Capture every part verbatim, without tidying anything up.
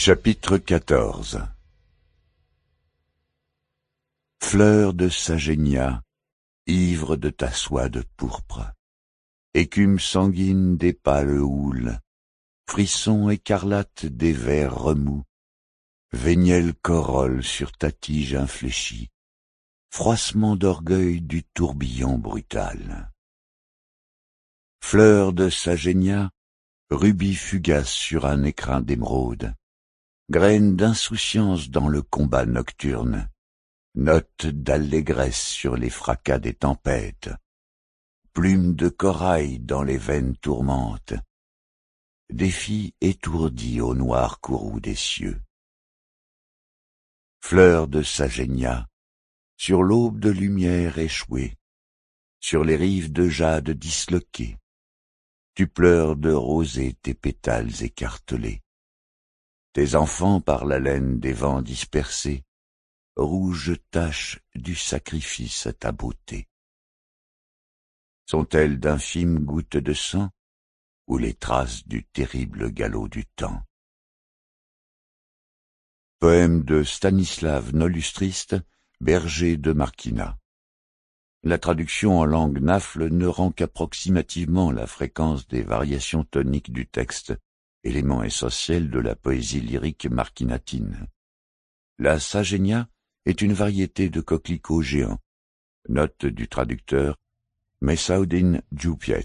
Chapitre quatorze. Fleur de sagénia, ivre de ta soie de pourpre, écume sanguine des pâles houles, frisson écarlate des vers remous, véniel corolle sur ta tige infléchie, froissement d'orgueil du tourbillon brutal. Fleur de sagénia, rubis fugace sur un écrin d'émeraude, graine d'insouciance dans le combat nocturne, note d'allégresse sur les fracas des tempêtes, plume de corail dans les veines tourmentes, défi étourdi au noir courroux des cieux. Fleur de sagénia, sur l'aube de lumière échouée, sur les rives de jade disloquées, tu pleures de rosée tes pétales écartelés. Tes enfants par la laine des vents dispersés, rouge tache du sacrifice à ta beauté. Sont-elles d'infimes gouttes de sang, ou les traces du terrible galop du temps? Poème de Stanislav Nolustrist, berger de Marquina. La traduction en langue nafle ne rend qu'approximativement la fréquence des variations toniques du texte, élément essentiel de la poésie lyrique marquinatine. La sagénia est une variété de coquelicots géants. Note du traducteur Messaoudine Djoupiet.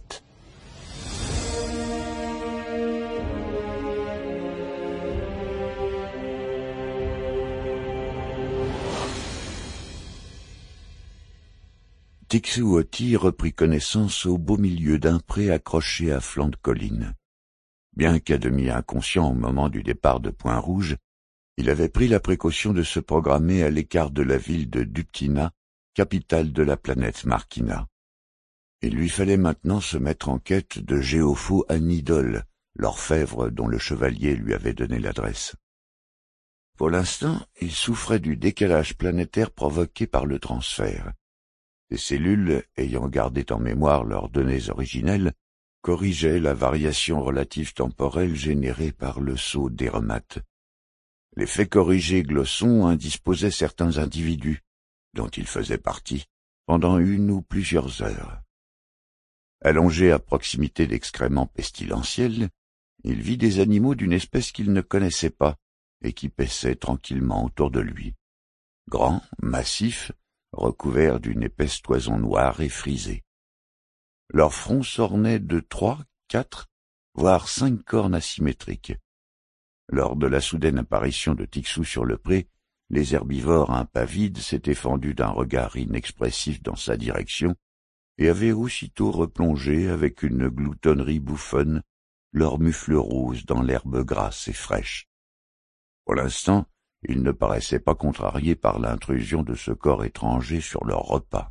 Tixouoti reprit connaissance au beau milieu d'un pré accroché à flanc de colline. Bien qu'à demi inconscient au moment du départ de Point-Rouge, il avait pris la précaution de se programmer à l'écart de la ville de Duptina, capitale de la planète Marquina. Il lui fallait maintenant se mettre en quête de Géophos Anidole, l'orfèvre dont le chevalier lui avait donné l'adresse. Pour l'instant, il souffrait du décalage planétaire provoqué par le transfert. Ses cellules, ayant gardé en mémoire leurs données originelles, corrigeaient la variation relative temporelle générée par le saut d'Eremate. L'effet corrigé Glosson indisposait certains individus, dont il faisait partie, pendant une ou plusieurs heures. Allongé à proximité d'excréments pestilentiels, il vit des animaux d'une espèce qu'il ne connaissait pas et qui paissaient tranquillement autour de lui. Grands, massifs, recouverts d'une épaisse toison noire et frisée. Leur front s'ornait de trois, quatre, voire cinq cornes asymétriques. Lors de la soudaine apparition de Tixou sur le pré, les herbivores impavides s'étaient fendus d'un regard inexpressif dans sa direction et avaient aussitôt replongé avec une gloutonnerie bouffonne leurs mufles roses dans l'herbe grasse et fraîche. Pour l'instant, ils ne paraissaient pas contrariés par l'intrusion de ce corps étranger sur leur repas.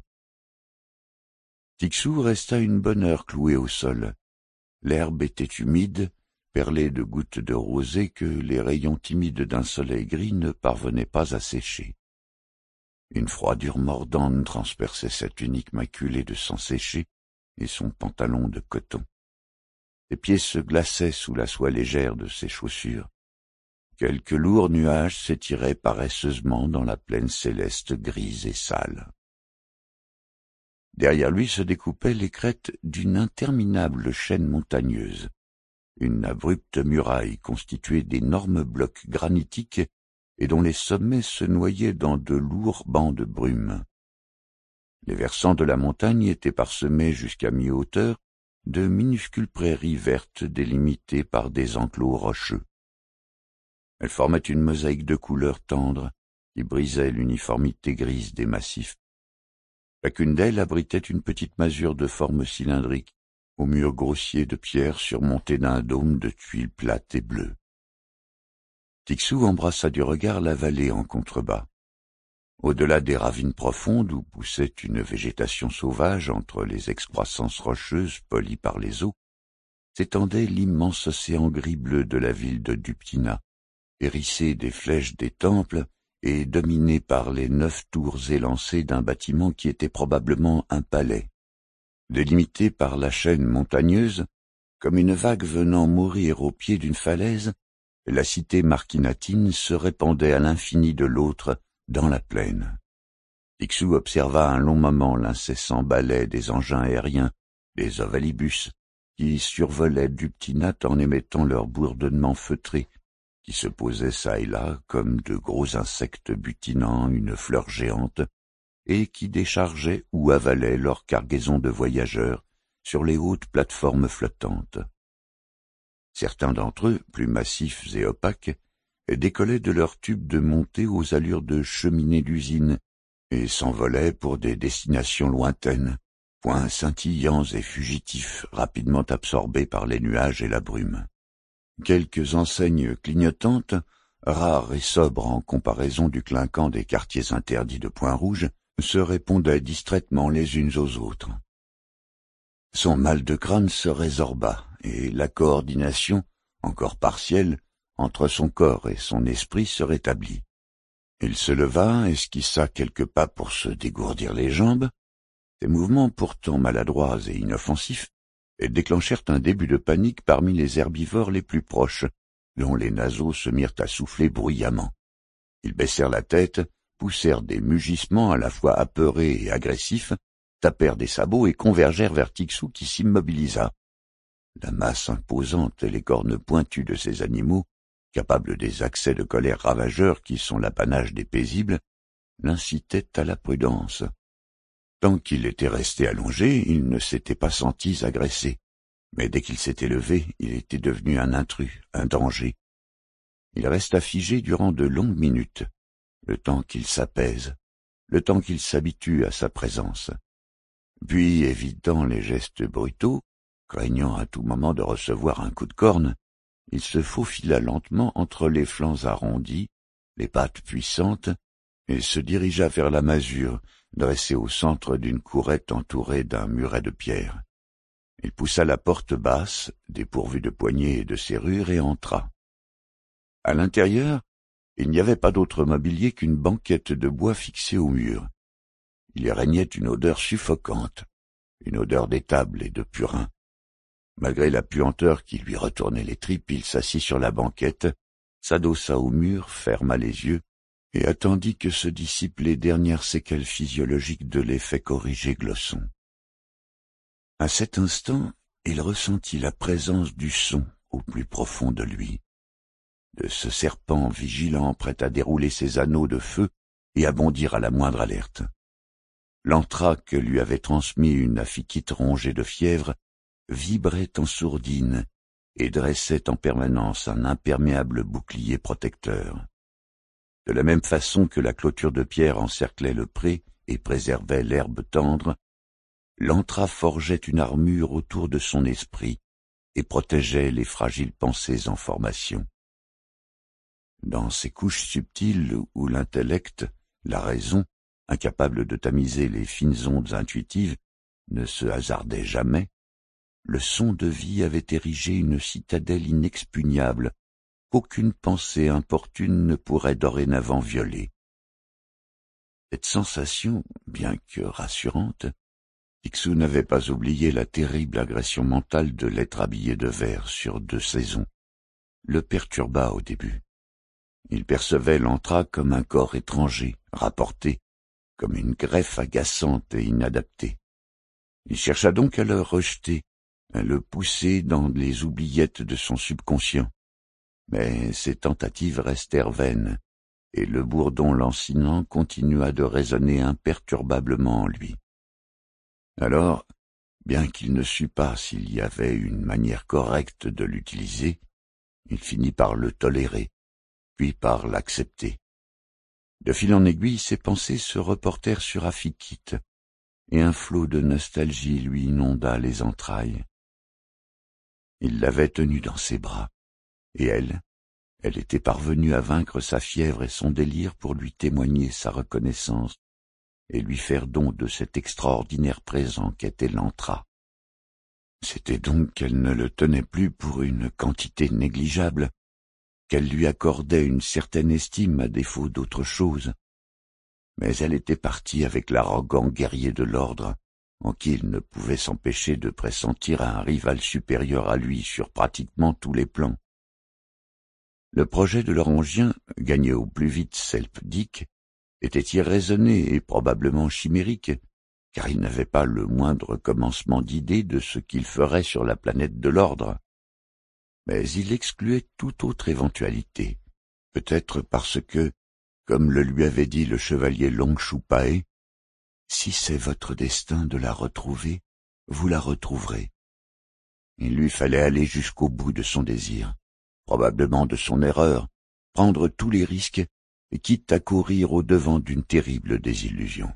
Tixou resta une bonne heure cloué au sol. L'herbe était humide, perlée de gouttes de rosée que les rayons timides d'un soleil gris ne parvenaient pas à sécher. Une froidure mordante transperçait sa tunique maculée de sang séché et son pantalon de coton. Ses pieds se glaçaient sous la soie légère de ses chaussures. Quelques lourds nuages s'étiraient paresseusement dans la plaine céleste grise et sale. Derrière lui se découpaient les crêtes d'une interminable chaîne montagneuse, une abrupte muraille constituée d'énormes blocs granitiques et dont les sommets se noyaient dans de lourds bancs de brume. Les versants de la montagne étaient parsemés jusqu'à mi-hauteur de minuscules prairies vertes délimitées par des enclos rocheux. Elles formaient une mosaïque de couleurs tendres qui brisait l'uniformité grise des massifs. Chacune d'elles abritait une petite masure de forme cylindrique, aux murs grossiers de pierre surmontés d'un dôme de tuiles plates et bleues. Tixou embrassa du regard la vallée en contrebas. Au-delà des ravines profondes où poussait une végétation sauvage entre les excroissances rocheuses polies par les eaux, s'étendait l'immense océan gris-bleu de la ville de Duptina, hérissé des flèches des temples et dominé par les neuf tours élancées d'un bâtiment qui était probablement un palais. Délimité par la chaîne montagneuse, comme une vague venant mourir au pied d'une falaise, la cité marquinatine se répandait à l'infini de l'autre dans la plaine. Picsou observa un long moment l'incessant balai des engins aériens, des ovalibus, qui survolaient Duptinat en émettant leur bourdonnement feutré, qui se posaient çà et là comme de gros insectes butinant une fleur géante, et qui déchargeaient ou avalaient leur cargaison de voyageurs sur les hautes plateformes flottantes. Certains d'entre eux, plus massifs et opaques, décollaient de leurs tubes de montée aux allures de cheminées d'usine et s'envolaient pour des destinations lointaines, points scintillants et fugitifs rapidement absorbés par les nuages et la brume. Quelques enseignes clignotantes, rares et sobres en comparaison du clinquant des quartiers interdits de Point-Rouge, se répondaient distraitement les unes aux autres. Son mal de crâne se résorba, et la coordination, encore partielle, entre son corps et son esprit se rétablit. Il se leva, esquissa quelques pas pour se dégourdir les jambes. Ses mouvements pourtant maladroits et inoffensifs déclenchèrent un début de panique parmi les herbivores les plus proches, dont les naseaux se mirent à souffler bruyamment. Ils baissèrent la tête, poussèrent des mugissements à la fois apeurés et agressifs, tapèrent des sabots et convergèrent vers Picsou qui s'immobilisa. La masse imposante et les cornes pointues de ces animaux, capables des accès de colère ravageurs qui sont l'apanage des paisibles, l'incitaient à la prudence. Tant qu'il était resté allongé, il ne s'était pas senti agressé, mais dès qu'il s'était levé, il était devenu un intrus, un danger. Il resta figé durant de longues minutes, le temps qu'il s'apaise, le temps qu'il s'habitue à sa présence. Puis, évitant les gestes brutaux, craignant à tout moment de recevoir un coup de corne, il se faufila lentement entre les flancs arrondis, les pattes puissantes, et se dirigea vers la masure, dressée au centre d'une courette entourée d'un muret de pierre. Il poussa la porte basse, dépourvue de poignées et de serrure, et entra. À l'intérieur, il n'y avait pas d'autre mobilier qu'une banquette de bois fixée au mur. Il y régnait une odeur suffocante, une odeur d'étable et de purin. Malgré la puanteur qui lui retournait les tripes, il s'assit sur la banquette, s'adossa au mur, ferma les yeux, et attendit que se dissipent les dernières séquelles physiologiques de l'effet corrigé Glosson. À cet instant, il ressentit la présence du son au plus profond de lui, de ce serpent vigilant prêt à dérouler ses anneaux de feu et à bondir à la moindre alerte. L'anthraque que lui avait transmis une aphyquite rongée de fièvre vibrait en sourdine et dressait en permanence un imperméable bouclier protecteur. De la même façon que la clôture de pierre encerclait le pré et préservait l'herbe tendre, l'anthra forgeait une armure autour de son esprit et protégeait les fragiles pensées en formation. Dans ces couches subtiles où l'intellect, la raison, incapable de tamiser les fines ondes intuitives, ne se hasardait jamais, le son de vie avait érigé une citadelle inexpugnable qu'aucune pensée importune ne pourrait dorénavant violer. Cette sensation, bien que rassurante, Picsou n'avait pas oublié la terrible agression mentale de l'être habillé de vert sur deux saisons, le perturba au début. Il percevait l'anthra comme un corps étranger, rapporté, comme une greffe agaçante et inadaptée. Il chercha donc à le rejeter, à le pousser dans les oubliettes de son subconscient. Mais ces tentatives restèrent vaines, et le bourdon lancinant continua de résonner imperturbablement en lui. Alors, bien qu'il ne sût pas s'il y avait une manière correcte de l'utiliser, il finit par le tolérer, puis par l'accepter. De fil en aiguille, ses pensées se reportèrent sur Aphyquite, et un flot de nostalgie lui inonda les entrailles. Il l'avait tenue dans ses bras, et elle, elle était parvenue à vaincre sa fièvre et son délire pour lui témoigner sa reconnaissance et lui faire don de cet extraordinaire présent qu'était l'anthra. C'était donc qu'elle ne le tenait plus pour une quantité négligeable, qu'elle lui accordait une certaine estime à défaut d'autre chose. Mais elle était partie avec l'arrogant guerrier de l'ordre, en qui il ne pouvait s'empêcher de pressentir un rival supérieur à lui sur pratiquement tous les plans. Le projet de l'Orangien, gagner au plus vite Selp Dick, était irraisonné et probablement chimérique, car il n'avait pas le moindre commencement d'idée de ce qu'il ferait sur la planète de l'ordre. Mais il excluait toute autre éventualité, peut-être parce que, comme le lui avait dit le chevalier Longchoupae, « Si c'est votre destin de la retrouver, vous la retrouverez. » Il lui fallait aller jusqu'au bout de son désir, probablement de son erreur, prendre tous les risques, et quitte à courir au-devant d'une terrible désillusion.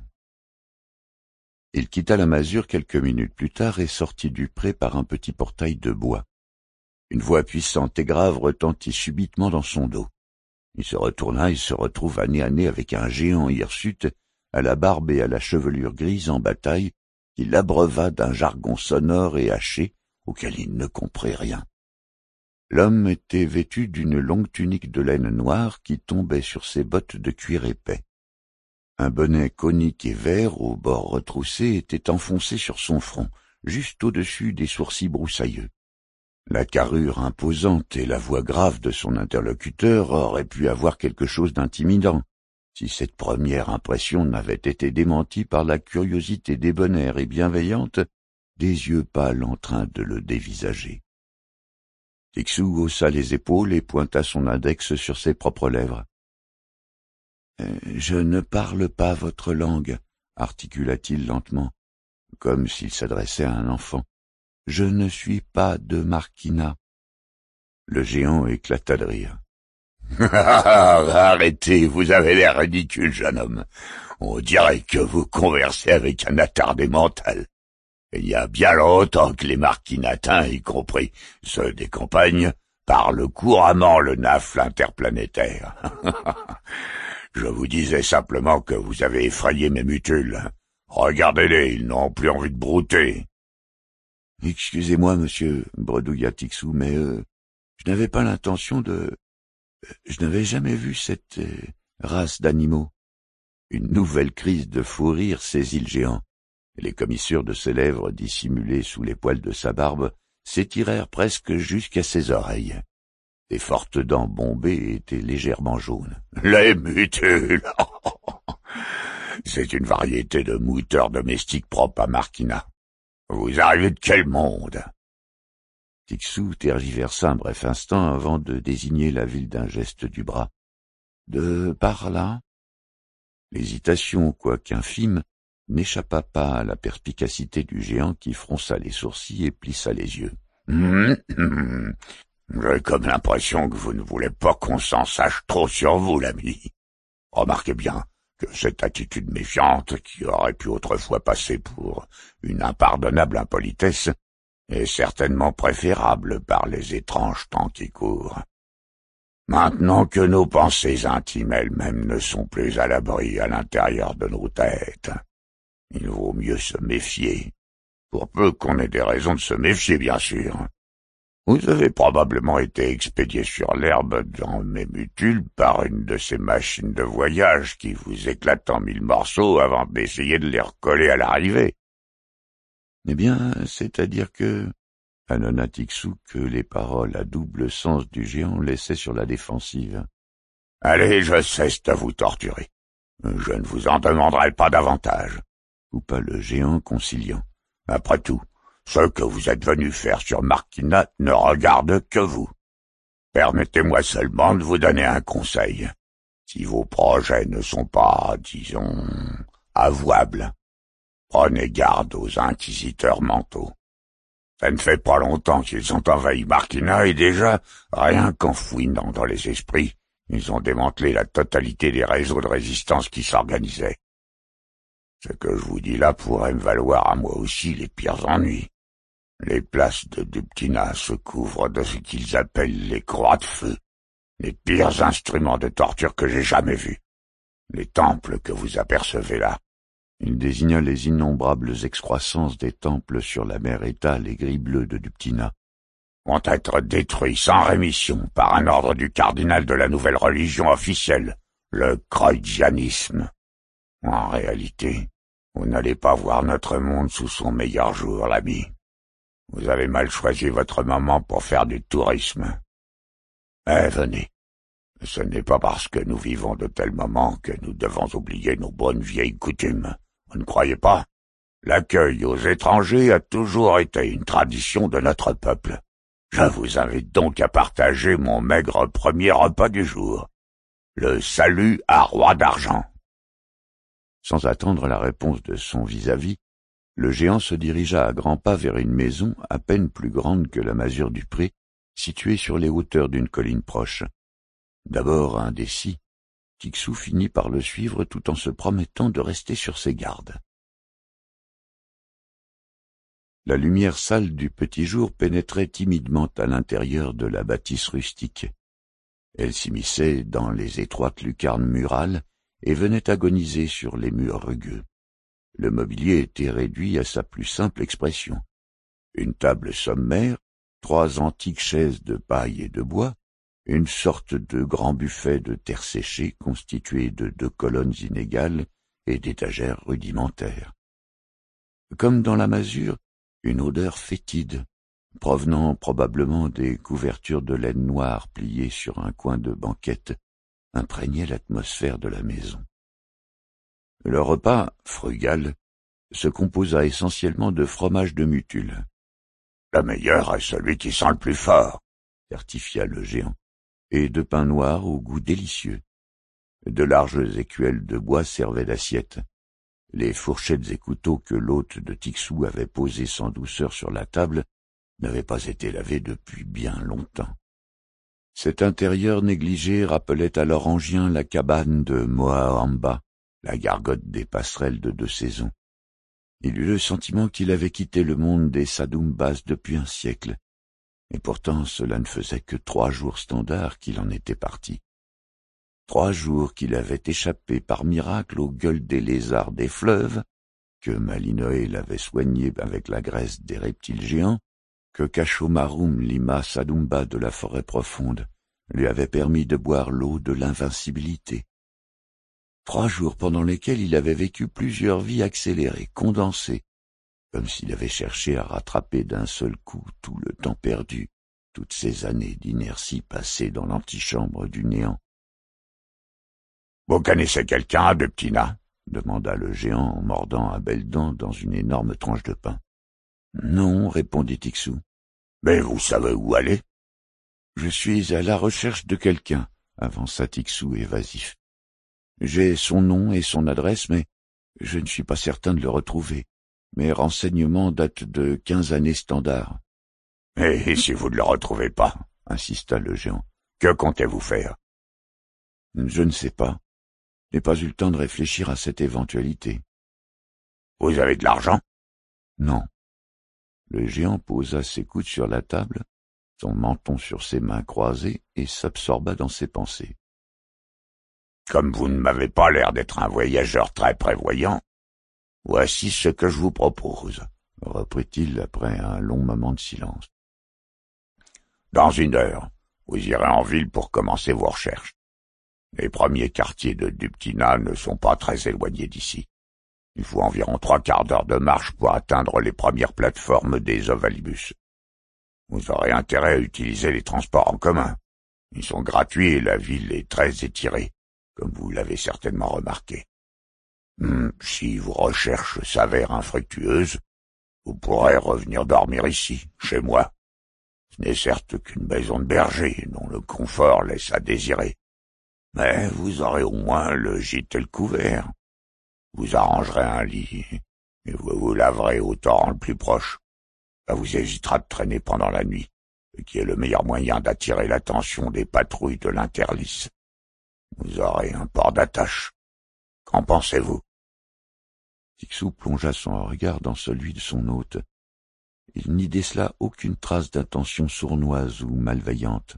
Il quitta la masure quelques minutes plus tard et sortit du pré par un petit portail de bois. Une voix puissante et grave retentit subitement dans son dos. Il se retourna et se retrouva nez à nez avec un géant hirsute, à la barbe et à la chevelure grise en bataille, qui l'abreuva d'un jargon sonore et haché auquel il ne comprit rien. L'homme était vêtu d'une longue tunique de laine noire qui tombait sur ses bottes de cuir épais. Un bonnet conique et vert aux bords retroussés était enfoncé sur son front, juste au-dessus des sourcils broussailleux. La carrure imposante et la voix grave de son interlocuteur auraient pu avoir quelque chose d'intimidant, si cette première impression n'avait été démentie par la curiosité débonnaire et bienveillante des yeux pâles en train de le dévisager. Tixou haussa les épaules et pointa son index sur ses propres lèvres. Euh, « Je ne parle pas votre langue, » articula-t-il lentement, comme s'il s'adressait à un enfant. « Je ne suis pas de Marquina. » Le géant éclata de rire. « Arrêtez, vous avez l'air ridicule, jeune homme. On dirait que vous conversez avec un attardé mental. Il y a bien longtemps que les marquinatins, y compris ceux des campagnes, parlent couramment le nafle interplanétaire. Je vous disais simplement que vous avez effrayé mes mutules. Regardez-les, ils n'ont plus envie de brouter. »« Excusez-moi, monsieur, bredouilla Tixou, mais euh, je n'avais pas l'intention de... Je n'avais jamais vu cette euh, race d'animaux. » Une nouvelle crise de fou rire saisit le géant. Les commissures de ses lèvres, dissimulées sous les poils de sa barbe, s'étirèrent presque jusqu'à ses oreilles. Ses fortes dents bombées étaient légèrement jaunes. « Les mutules ! C'est une variété de mouteurs domestiques propre à Marquina. Vous arrivez de quel monde ?» Tixou tergiversa un bref instant avant de désigner la ville d'un geste du bras. « De par là ?» L'hésitation, quoique infime, n'échappa pas à la perspicacité du géant qui fronça les sourcils et plissa les yeux. Hum, hum. J'ai comme l'impression que vous ne voulez pas qu'on s'en sache trop sur vous, l'ami. Remarquez bien que cette attitude méfiante, qui aurait pu autrefois passer pour une impardonnable impolitesse, est certainement préférable par les étranges temps qui courent. Maintenant que nos pensées intimes elles-mêmes ne sont plus à l'abri à l'intérieur de nos têtes, il vaut mieux se méfier, pour peu qu'on ait des raisons de se méfier, bien sûr. Vous avez probablement été expédié sur l'herbe dans mes mutules par une de ces machines de voyage qui vous éclatent en mille morceaux avant d'essayer de les recoller à l'arrivée. Eh bien, c'est-à-dire que... annonna Tixou que les paroles à double sens du géant laissaient sur la défensive. « Allez, je cesse de vous torturer. Je ne vous en demanderai pas davantage. » coupa le géant conciliant. « Après tout, ce que vous êtes venu faire sur Marquina ne regarde que vous. Permettez-moi seulement de vous donner un conseil. Si vos projets ne sont pas, disons, avouables, prenez garde aux inquisiteurs mentaux. Ça ne fait pas longtemps qu'ils ont envahi Marquina et déjà, rien qu'en fouinant dans les esprits, ils ont démantelé la totalité des réseaux de résistance qui s'organisaient. Ce que je vous dis là pourrait me valoir à moi aussi les pires ennuis. Les places de Duptina se couvrent de ce qu'ils appellent les croix de feu, les pires instruments de torture que j'ai jamais vus. Les temples que vous apercevez là. Il désigna les innombrables excroissances des temples sur la mer étale et gris-bleu de Duptina. Vont être détruits sans rémission par un ordre du cardinal de la nouvelle religion officielle, le croydianisme. En réalité, vous n'allez pas voir notre monde sous son meilleur jour, l'ami. Vous avez mal choisi votre moment pour faire du tourisme. Eh, venez, Ce n'est pas parce que nous vivons de tels moments que nous devons oublier nos bonnes vieilles coutumes. Vous ne croyez pas? L'accueil aux étrangers a toujours été une tradition de notre peuple. Je vous invite donc à partager mon maigre premier repas du jour. Le salut à roi d'argent. » Sans attendre la réponse de son vis-à-vis, le géant se dirigea à grands pas vers une maison à peine plus grande que la masure du pré, située sur les hauteurs d'une colline proche. D'abord indécis, Picsou finit par le suivre tout en se promettant de rester sur ses gardes. La lumière sale du petit jour pénétrait timidement à l'intérieur de la bâtisse rustique. Elle s'immisçait dans les étroites lucarnes murales et venait agoniser sur les murs rugueux. Le mobilier était réduit à sa plus simple expression. Une table sommaire, trois antiques chaises de paille et de bois, une sorte de grand buffet de terre séchée constitué de deux colonnes inégales et d'étagères rudimentaires. Comme dans la masure, une odeur fétide, provenant probablement des couvertures de laine noire pliées sur un coin de banquette, imprégnait l'atmosphère de la maison. Le repas, frugal, se composa essentiellement de fromage de mutule. « Le meilleur est celui qui sent le plus fort », certifia le géant, et de pain noir au goût délicieux. De larges écuelles de bois servaient d'assiette. Les fourchettes et couteaux que l'hôte de Picsou avait posés sans douceur sur la table n'avaient pas été lavés depuis bien longtemps. Cet intérieur négligé rappelait à l'orangien la cabane de Moaamba, la gargote des passerelles de deux saisons. Il eut le sentiment qu'il avait quitté le monde des Sadumbas depuis un siècle, et pourtant cela ne faisait que trois jours standards qu'il en était parti. Trois jours qu'il avait échappé par miracle aux gueules des lézards des fleuves, que Malinoé l'avait soigné avec la graisse des reptiles géants, que Kashomarum, Lima Sadumba de la forêt profonde, lui avait permis de boire l'eau de l'invincibilité. Trois jours pendant lesquels il avait vécu plusieurs vies accélérées, condensées, comme s'il avait cherché à rattraper d'un seul coup tout le temps perdu, toutes ces années d'inertie passées dans l'antichambre du néant. « Vous connaissez quelqu'un de Ptina ?» demanda le géant en mordant à belles dents dans une énorme tranche de pain. « Non, » répondit Picsou. « Mais vous savez où aller ?»« Je suis à la recherche de quelqu'un, » avança Picsou évasif. « J'ai son nom et son adresse, mais je ne suis pas certain de le retrouver. Mes renseignements datent de quinze années standards. »« Et si vous ne le retrouvez pas ?» insista le géant. « Que comptez-vous faire ?»« Je ne sais pas. Je n'ai pas eu le temps de réfléchir à cette éventualité. »« Vous avez de l'argent ?»« Non. » Le géant posa ses coudes sur la table, son menton sur ses mains croisées, et s'absorba dans ses pensées. « Comme vous ne m'avez pas l'air d'être un voyageur très prévoyant, voici ce que je vous propose, » reprit-il après un long moment de silence. « Dans une heure, vous irez en ville pour commencer vos recherches. Les premiers quartiers de Duptina ne sont pas très éloignés d'ici. Il faut environ trois quarts d'heure de marche pour atteindre les premières plateformes des Ovalibus. Vous aurez intérêt à utiliser les transports en commun. Ils sont gratuits et la ville est très étirée, comme vous l'avez certainement remarqué. Hum, si vos recherches s'avèrent infructueuses, vous pourrez revenir dormir ici, chez moi. Ce n'est certes qu'une maison de berger dont le confort laisse à désirer. Mais vous aurez au moins le gîte et le couvert. Vous arrangerez un lit, et vous vous laverez au torrent le plus proche. Ça vous évitera de traîner pendant la nuit, ce qui est le meilleur moyen d'attirer l'attention des patrouilles de l'Interlice. Vous aurez un port d'attache. Qu'en pensez-vous » Picsou plongea son regard dans celui de son hôte. Il n'y décela aucune trace d'intention sournoise ou malveillante.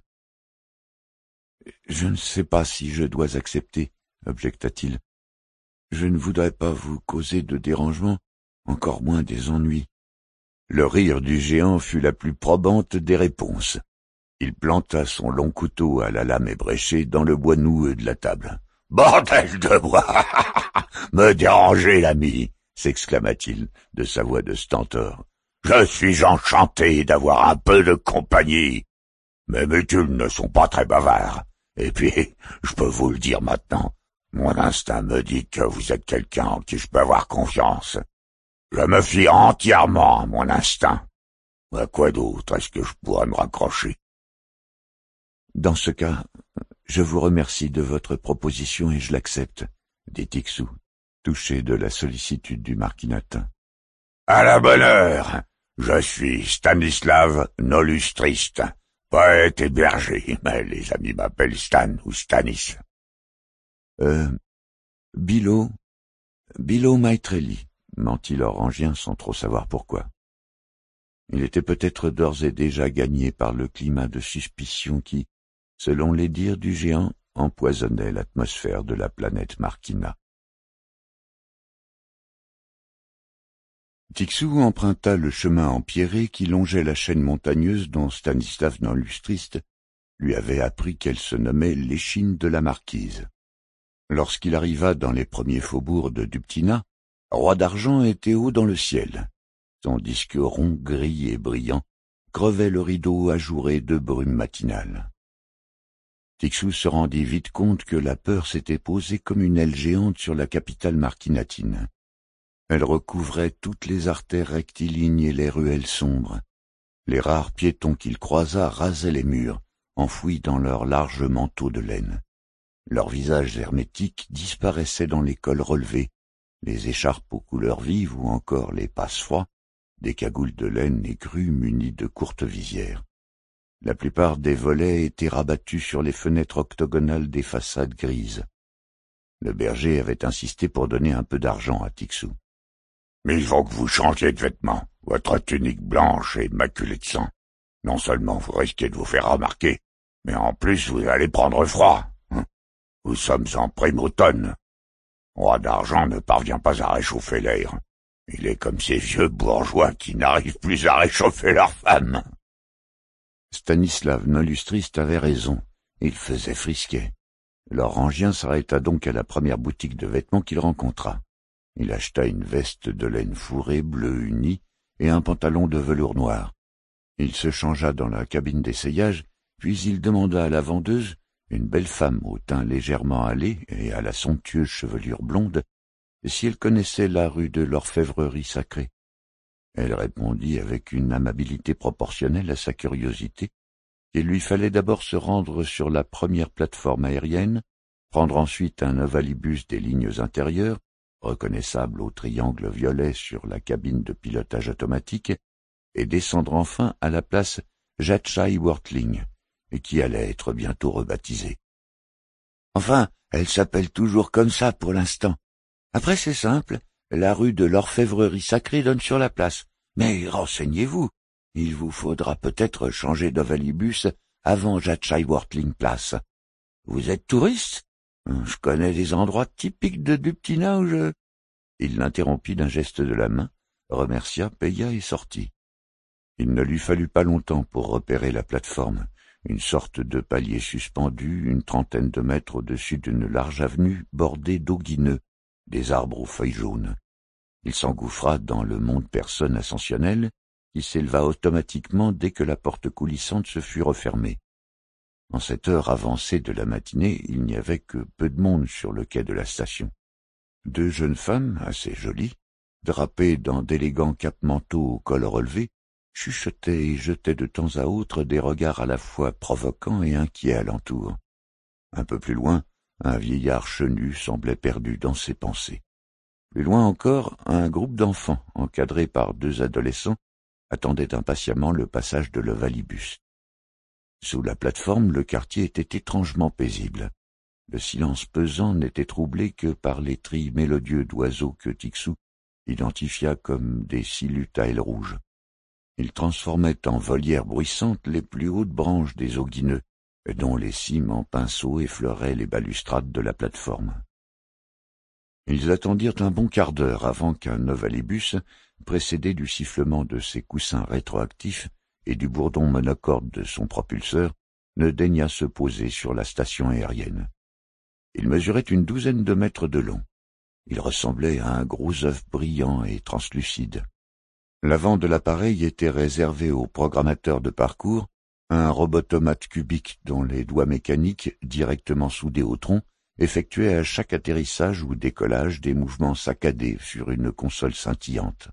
« Je ne sais pas si je dois accepter, » objecta-t-il. « Je ne voudrais pas vous causer de dérangements, encore moins des ennuis. » Le rire du géant fut la plus probante des réponses. Il planta son long couteau à la lame ébréchée dans le bois noueux de la table. « Bordel de bois! Me déranger, l'ami !» s'exclama-t-il de sa voix de stentor. « Je suis enchanté d'avoir un peu de compagnie. Mes mutules ne sont pas très bavards. Et puis, je peux vous le dire maintenant, mon instinct me dit que vous êtes quelqu'un en qui je peux avoir confiance. Je me fie entièrement à mon instinct. À quoi d'autre est-ce que je pourrais me raccrocher? Dans ce cas, je vous remercie de votre proposition et je l'accepte, dit Tixou, touché de la sollicitude du marquinatin. À la bonne heure. Je suis Stanislav Nolustrist, poète et berger, mais les amis m'appellent Stan ou Stanis. Euh, Bilo, Bilo Maitrelli, mentit l'orangien sans trop savoir pourquoi. Il était peut-être d'ores et déjà gagné par le climat de suspicion qui, selon les dires du géant, empoisonnait l'atmosphère de la planète Marquina. Tixou emprunta le chemin empierré qui longeait la chaîne montagneuse dont Stanislav Nolustrist lui avait appris qu'elle se nommait l'échine de la marquise. Lorsqu'il arriva dans les premiers faubourgs de Duptina, Roi d'Argent était haut dans le ciel. Son disque rond, gris et brillant, crevait le rideau ajouré de brume matinale. Tixou se rendit vite compte que la peur s'était posée comme une aile géante sur la capitale marquinatine. Elle recouvrait toutes les artères rectilignes et les ruelles sombres. Les rares piétons qu'il croisa rasaient les murs, enfouis dans leurs larges manteaux de laine. Leurs visages hermétiques disparaissaient dans les cols relevés, les écharpes aux couleurs vives ou encore les passe-froids, des cagoules de laine écrues munies de courtes visières. La plupart des volets étaient rabattus sur les fenêtres octogonales des façades grises. Le berger avait insisté pour donner un peu d'argent à Tixou. « Mais il faut que vous changiez de vêtements. Votre tunique blanche est maculée de sang. Non seulement vous risquez de vous faire remarquer, mais en plus vous allez prendre froid. Nous sommes en prime-automne. Roi d'Argent ne parvient pas à réchauffer l'air. Il est comme ces vieux bourgeois qui n'arrivent plus à réchauffer leurs femmes. » Stanislav Nolustrist avait raison, il faisait frisquet. L'orangien s'arrêta donc à la première boutique de vêtements qu'il rencontra. Il acheta une veste de laine fourrée bleu unie et un pantalon de velours noir. Il se changea dans la cabine d'essayage, puis il demanda à la vendeuse, une belle femme au teint légèrement hâlé et à la somptueuse chevelure blonde, si elle connaissait la rue de l'Orfèvrerie Sacrée. Elle répondit avec une amabilité proportionnelle à sa curiosité, qu'il lui fallait d'abord se rendre sur la première plateforme aérienne, prendre ensuite un ovalibus des lignes intérieures, reconnaissable au triangle violet sur la cabine de pilotage automatique, et descendre enfin à la place Jatschai-Wortling, et qui allait être bientôt rebaptisée. Enfin, elle s'appelle toujours comme ça pour l'instant. Après, c'est simple, la rue de l'Orfèvrerie Sacrée donne sur la place. Mais renseignez-vous, il vous faudra peut-être changer d'ovalibus avant Jatschai-Wortling Place. Vous êtes touriste? Je connais des endroits typiques de Duptina où je... Il l'interrompit d'un geste de la main, remercia, paya et sortit. Il ne lui fallut pas longtemps pour repérer la plateforme, une sorte de palier suspendu une trentaine de mètres au-dessus d'une large avenue bordée d'auguineux, des arbres aux feuilles jaunes. Il s'engouffra dans le monde personne ascensionnel, qui s'éleva automatiquement dès que la porte coulissante se fut refermée. En cette heure avancée de la matinée, il n'y avait que peu de monde sur le quai de la station. Deux jeunes femmes, assez jolies, drapées dans d'élégants capes-manteaux au col relevé, chuchotaient et jetaient de temps à autre des regards à la fois provoquants et inquiets alentour. Un peu plus loin, un vieillard chenu semblait perdu dans ses pensées. Plus loin encore, un groupe d'enfants, encadrés par deux adolescents, attendait impatiemment le passage de l'ovalibus. Sous la plateforme, le quartier était étrangement paisible. Le silence pesant n'était troublé que par les trilles mélodieux d'oiseaux que Tixou identifia comme des silutes à ailes rouges. Ils transformaient en volières bruissantes les plus hautes branches des auguineux, dont les cimes en pinceau effleuraient les balustrades de la plateforme. Ils attendirent un bon quart d'heure avant qu'un ovalibus, précédé du sifflement de ses coussins rétroactifs et du bourdon monocorde de son propulseur, ne daignât se poser sur la station aérienne. Il mesurait une douzaine de mètres de long. Il ressemblait à un gros œuf brillant et translucide. L'avant de l'appareil était réservé au programmateur de parcours, Un robotomate cubique dont les doigts mécaniques, directement soudés au tronc, effectuaient à chaque atterrissage ou décollage des mouvements saccadés sur une console scintillante.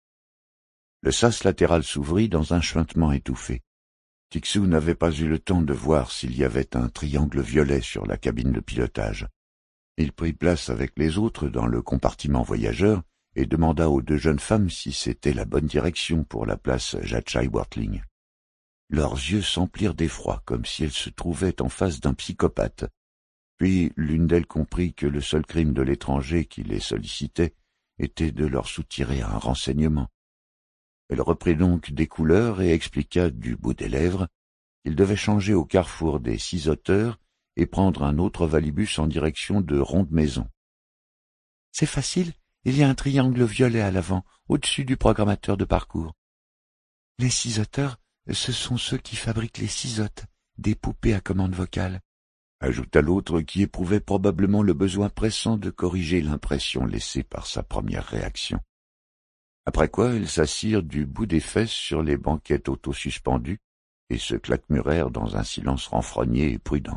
Le sas latéral s'ouvrit dans un chuintement étouffé. Tixou n'avait pas eu le temps de voir s'il y avait un triangle violet sur la cabine de pilotage. Il prit place avec les autres dans le compartiment voyageur et demanda aux deux jeunes femmes si c'était la bonne direction pour la place Jatchai-Wortling. Leurs yeux s'emplirent d'effroi, comme si elles se trouvaient en face d'un psychopathe. Puis l'une d'elles comprit que le seul crime de l'étranger qui les sollicitait était de leur soutirer un renseignement. Elle reprit donc des couleurs et expliqua du bout des lèvres qu'il devait changer au carrefour des Six Auteurs et prendre un autre valibus en direction de Ronde-Maison. « C'est facile, il y a un triangle violet à l'avant, au-dessus du programmateur de parcours. Les Six Auteurs, ce sont ceux qui fabriquent les cisottes, des poupées à commande vocale, » ajouta l'autre qui éprouvait probablement le besoin pressant de corriger l'impression laissée par sa première réaction. Après quoi, elles s'assirent du bout des fesses sur les banquettes auto-suspendues et se claquemurèrent dans un silence renfrogné et prudent.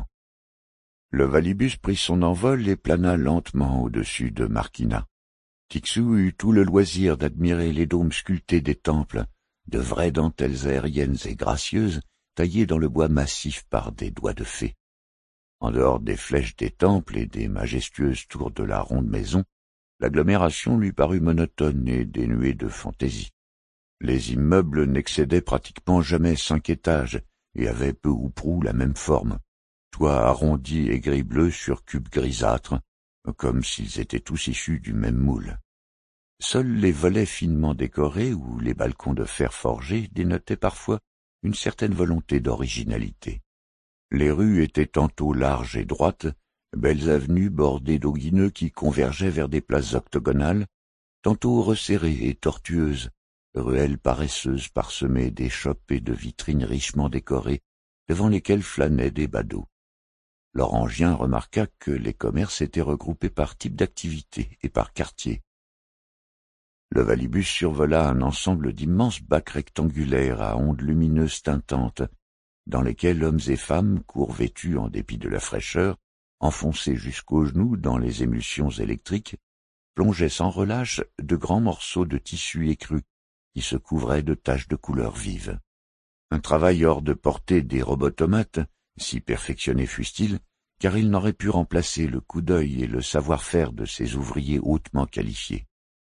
Le valibus prit son envol et plana lentement au-dessus de Marquina. Tixou eut tout le loisir d'admirer les dômes sculptés des temples, de vraies dentelles aériennes et gracieuses, taillées dans le bois massif par des doigts de fée. En dehors des flèches des temples et des majestueuses tours de la ronde maison, l'agglomération lui parut monotone et dénuée de fantaisie. Les immeubles n'excédaient pratiquement jamais cinq étages et avaient peu ou prou la même forme, toits arrondis et gris-bleu sur cubes grisâtres, comme s'ils étaient tous issus du même moule. Seuls les volets finement décorés ou les balcons de fer forgé dénotaient parfois une certaine volonté d'originalité. Les rues étaient tantôt larges et droites, belles avenues bordées d'auguineux qui convergeaient vers des places octogonales, tantôt resserrées et tortueuses, ruelles paresseuses parsemées d'échoppes et de vitrines richement décorées, devant lesquelles flânaient des badauds. L'Orangien remarqua que les commerces étaient regroupés par type d'activité et par quartier. Le valibus survola un ensemble d'immenses bacs rectangulaires à ondes lumineuses tintantes, dans lesquels hommes et femmes, courts vêtus en dépit de la fraîcheur, enfoncés jusqu'aux genoux dans les émulsions électriques, plongeaient sans relâche de grands morceaux de tissu écru qui se couvraient de taches de couleurs vives. Un travail hors de portée des robotomates, si perfectionnés fussent-ils, car ils n'auraient pu remplacer le coup d'œil et le savoir-faire de ces ouvriers hautement qualifiés.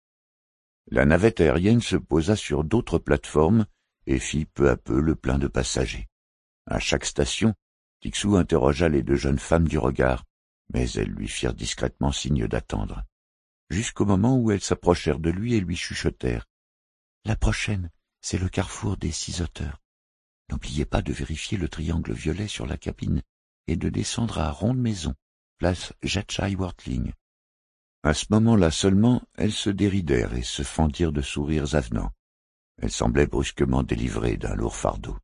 La navette aérienne se posa sur d'autres plateformes et fit peu à peu le plein de passagers. À chaque station, Tixou interrogea les deux jeunes femmes du regard, mais elles lui firent discrètement signe d'attendre, jusqu'au moment où elles s'approchèrent de lui et lui chuchotèrent. « La prochaine, c'est le carrefour des Six Auteurs. N'oubliez pas de vérifier le triangle violet sur la cabine et de descendre à Ronde-Maison, place Jatchai-Wortling. » À ce moment-là seulement, elles se déridèrent et se fendirent de sourires avenants. Elles semblaient brusquement délivrées d'un lourd fardeau.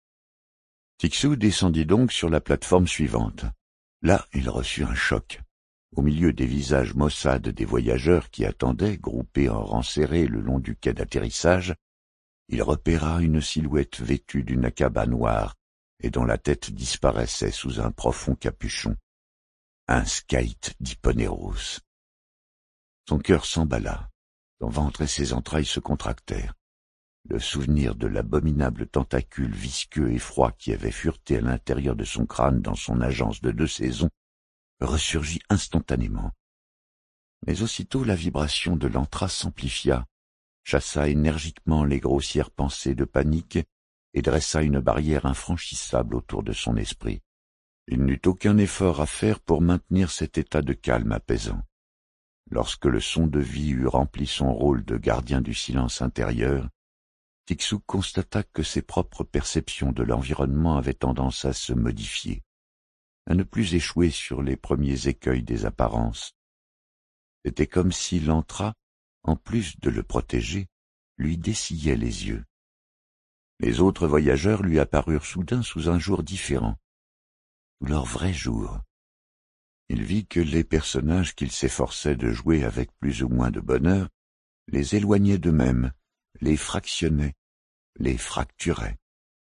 Tixou descendit donc sur la plateforme suivante. Là, il reçut un choc. Au milieu des visages maussades des voyageurs qui attendaient, groupés en rang serré le long du quai d'atterrissage, il repéra une silhouette vêtue d'une akaba noire et dont la tête disparaissait sous un profond capuchon. Un skyte d'Hipponéros. Son cœur s'emballa, son ventre et ses entrailles se contractèrent. Le souvenir de l'abominable tentacule visqueux et froid qui avait fureté à l'intérieur de son crâne dans son agence de deux saisons ressurgit instantanément. Mais aussitôt la vibration de l'anthrace s'amplifia, chassa énergiquement les grossières pensées de panique et dressa une barrière infranchissable autour de son esprit. Il n'eut aucun effort à faire pour maintenir cet état de calme apaisant. Lorsque le son de vie eut rempli son rôle de gardien du silence intérieur, Tixou constata que ses propres perceptions de l'environnement avaient tendance à se modifier, à ne plus échouer sur les premiers écueils des apparences. C'était comme si l'anthra, en plus de le protéger, lui dessillait les yeux. Les autres voyageurs lui apparurent soudain sous un jour différent, sous leur vrai jour. Il vit que les personnages qu'il s'efforçait de jouer avec plus ou moins de bonheur les éloignaient d'eux-mêmes, les fractionnaient, les fracturaient.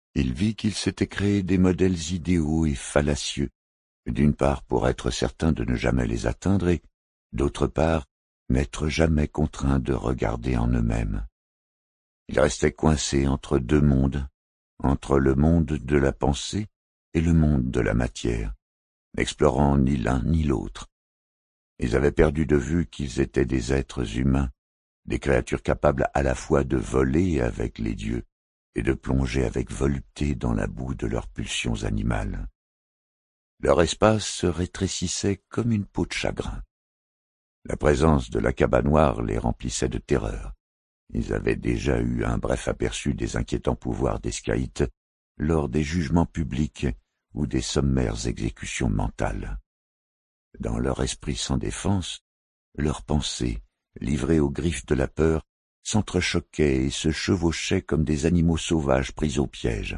Il vit qu'il s'était créé des modèles idéaux et fallacieux, d'une part pour être certain de ne jamais les atteindre et, d'autre part, n'être jamais contraint de regarder en eux-mêmes. Il restait coincé entre deux mondes, entre le monde de la pensée et le monde de la matière, n'explorant ni l'un ni l'autre. Ils avaient perdu de vue qu'ils étaient des êtres humains, des créatures capables à la fois de voler avec les dieux et de plonger avec volupté dans la boue de leurs pulsions animales. Leur espace se rétrécissait comme une peau de chagrin. La présence de la cabane noire les remplissait de terreur. Ils avaient déjà eu un bref aperçu des inquiétants pouvoirs des Scaïtes lors des jugements publics ou des sommaires exécutions mentales. Dans leur esprit sans défense, leurs pensées, livrées aux griffes de la peur, s'entrechoquaient et se chevauchaient comme des animaux sauvages pris au piège.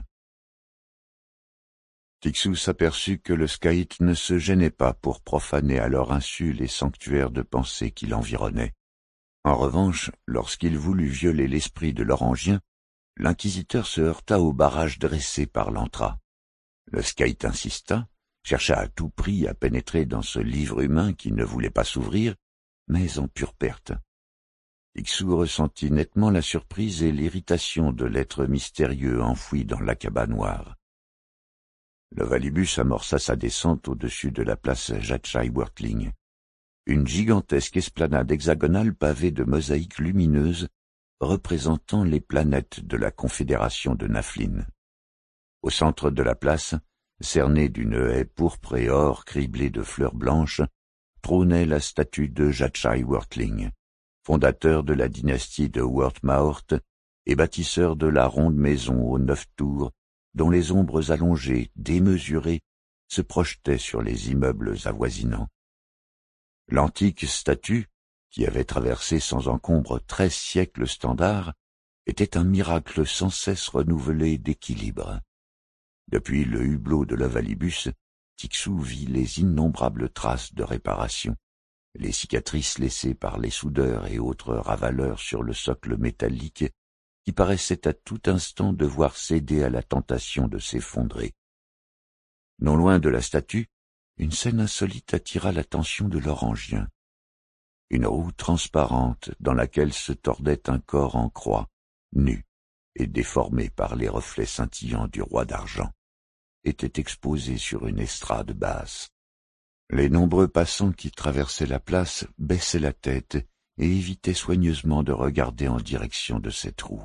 Tixou s'aperçut que le Scaïte ne se gênait pas pour profaner à leur insu les sanctuaires de pensée qui l'environnaient. En revanche, lorsqu'il voulut violer l'esprit de l'Orangien, l'inquisiteur se heurta au barrage dressé par l'antra. Le Scaïte insista, chercha à tout prix à pénétrer dans ce livre humain qui ne voulait pas s'ouvrir, mais en pure perte. Tixou ressentit nettement la surprise et l'irritation de l'être mystérieux enfoui dans la cabane noire. Le valibus amorça sa descente au-dessus de la place Jatchai-Wörtling. Une gigantesque esplanade hexagonale pavée de mosaïques lumineuses représentant les planètes de la confédération de Naflin. Au centre de la place, cernée d'une haie pourpre et or criblée de fleurs blanches, trônait la statue de Jatchai-Wörtling, fondateur de la dynastie de Wörth-Maort et bâtisseur de la ronde maison aux neuf tours, dont les ombres allongées, démesurées, se projetaient sur les immeubles avoisinants. L'antique statue, qui avait traversé sans encombre treize siècles standards, était un miracle sans cesse renouvelé d'équilibre. Depuis le hublot de l'Ovalibus, Tixou vit les innombrables traces de réparation, les cicatrices laissées par les soudeurs et autres ravaleurs sur le socle métallique qui paraissait à tout instant devoir céder à la tentation de s'effondrer. Non loin de la statue, une scène insolite attira l'attention de l'Orangien. Une roue transparente dans laquelle se tordait un corps en croix, nu et déformé par les reflets scintillants du roi d'argent, était exposée sur une estrade basse. Les nombreux passants qui traversaient la place baissaient la tête et évitaient soigneusement de regarder en direction de cette roue.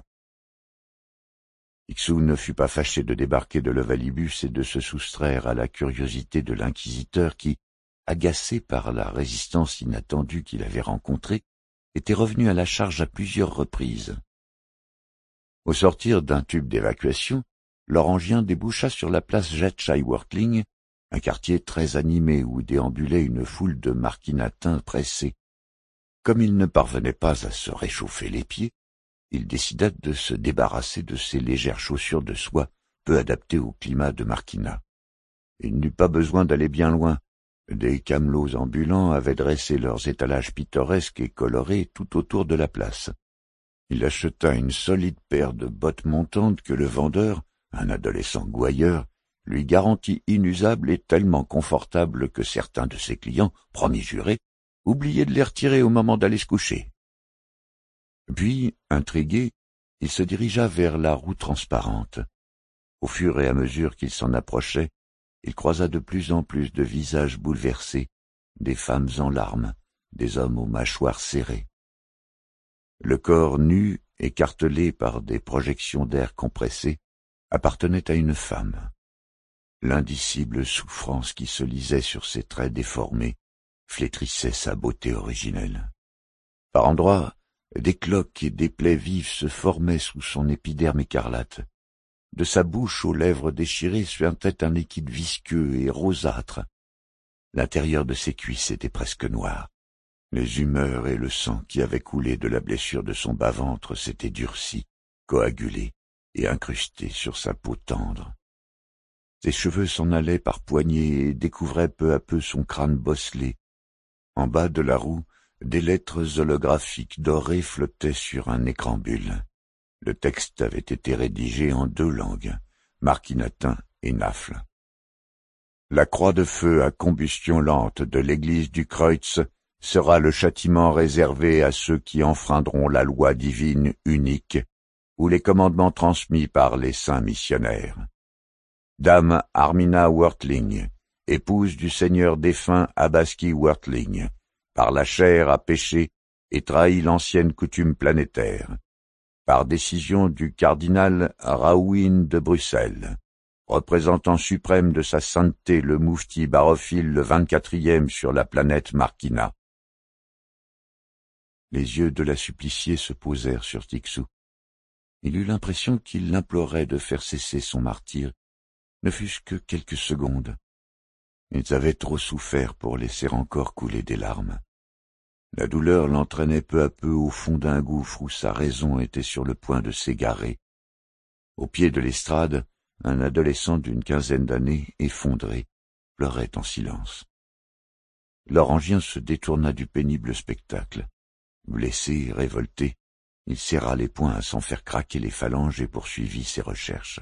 Tixou ne fut pas fâché de débarquer de l'Ovalibus et de se soustraire à la curiosité de l'inquisiteur qui, agacé par la résistance inattendue qu'il avait rencontrée, était revenu à la charge à plusieurs reprises. Au sortir d'un tube d'évacuation, l'Orangien déboucha sur la place Jatchai-Wörtling, un quartier très animé où déambulait une foule de marquinatins pressés. Comme il ne parvenait pas à se réchauffer les pieds, il décida de se débarrasser de ses légères chaussures de soie peu adaptées au climat de Marquina. Il n'eut pas besoin d'aller bien loin. Des camelots ambulants avaient dressé leurs étalages pittoresques et colorés tout autour de la place. Il acheta une solide paire de bottes montantes que le vendeur, un adolescent gouailleur, lui garantit inusables et tellement confortables que certains de ses clients, promis jurés, oubliaient de les retirer au moment d'aller se coucher. Puis, intrigué, il se dirigea vers la roue transparente. Au fur et à mesure qu'il s'en approchait, il croisa de plus en plus de visages bouleversés, des femmes en larmes, des hommes aux mâchoires serrées. Le corps nu, écartelé par des projections d'air compressé, appartenait à une femme. L'indicible souffrance qui se lisait sur ses traits déformés flétrissait sa beauté originelle. Par endroits, des cloques et des plaies vives se formaient sous son épiderme écarlate. De sa bouche aux lèvres déchirées suintait un liquide visqueux et rosâtre. L'intérieur de ses cuisses était presque noir. Les humeurs et le sang qui avaient coulé de la blessure de son bas-ventre s'étaient durcis, coagulés et incrustés sur sa peau tendre. Ses cheveux s'en allaient par poignées et découvraient peu à peu son crâne bosselé. En bas de la roue, des lettres holographiques dorées flottaient sur un écran bulle. Le texte avait été rédigé en deux langues, marquinatin et Nafle. La croix de feu à combustion lente de l'église du Kreutz sera le châtiment réservé à ceux qui enfreindront la loi divine unique ou les commandements transmis par les saints missionnaires. Dame Armina Wörtling, épouse du seigneur défunt Abaski Wörtling, par la chair a péché et trahi l'ancienne coutume planétaire. Par décision du cardinal Raouin de Bruxelles, représentant suprême de sa sainteté le moufti barophile le vingt-quatrième sur la planète Markina. Les yeux de la suppliciée se posèrent sur Tixou. Il eut l'impression qu'il l'implorait de faire cesser son martyre, ne fût-ce que quelques secondes. Ils avaient trop souffert pour laisser encore couler des larmes. La douleur l'entraînait peu à peu au fond d'un gouffre où sa raison était sur le point de s'égarer. Au pied de l'estrade, un adolescent d'une quinzaine d'années, effondré, pleurait en silence. L'orangien se détourna du pénible spectacle. Blessé, révolté, il serra les poings à s'en faire craquer les phalanges et poursuivit ses recherches.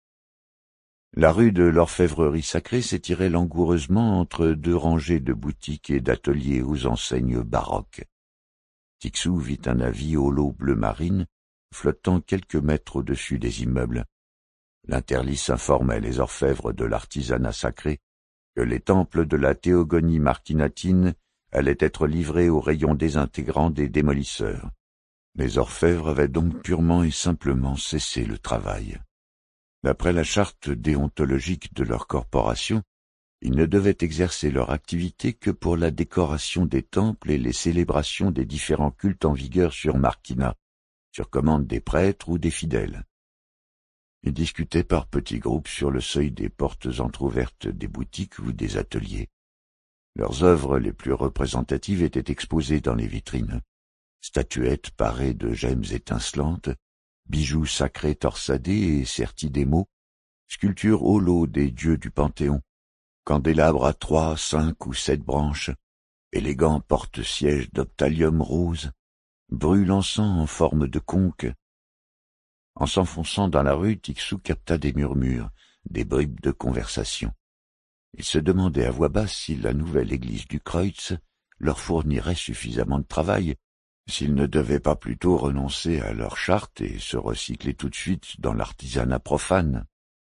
La rue de l'Orfèvrerie sacrée s'étirait langoureusement entre deux rangées de boutiques et d'ateliers aux enseignes baroques. Tixou vit un avis au lot bleu marine flottant quelques mètres au-dessus des immeubles. L'interlice informait les orfèvres de l'artisanat sacré que les temples de la théogonie marquinatine allaient être livrés aux rayons désintégrants des démolisseurs. Les orfèvres avaient donc purement et simplement cessé le travail. D'après la charte déontologique de leur corporation, ils ne devaient exercer leur activité que pour la décoration des temples et les célébrations des différents cultes en vigueur sur Markina, sur commande des prêtres ou des fidèles. Ils discutaient par petits groupes sur le seuil des portes entr'ouvertes des boutiques ou des ateliers. Leurs œuvres les plus représentatives étaient exposées dans les vitrines. Statuettes parées de gemmes étincelantes, bijoux sacrés torsadés et sertis d'émaux, sculptures au lot des dieux du Panthéon, candélabres à trois, cinq ou sept branches, élégants porte-sièges d'optalium rose, brûle encens en forme de conque. En s'enfonçant dans la rue, Tixou capta des murmures, des bribes de conversation. Il se demandait à voix basse si la nouvelle église du Kreutz leur fournirait suffisamment de travail, s'ils ne devaient pas plutôt renoncer à leur charte et se recycler tout de suite dans l'artisanat profane.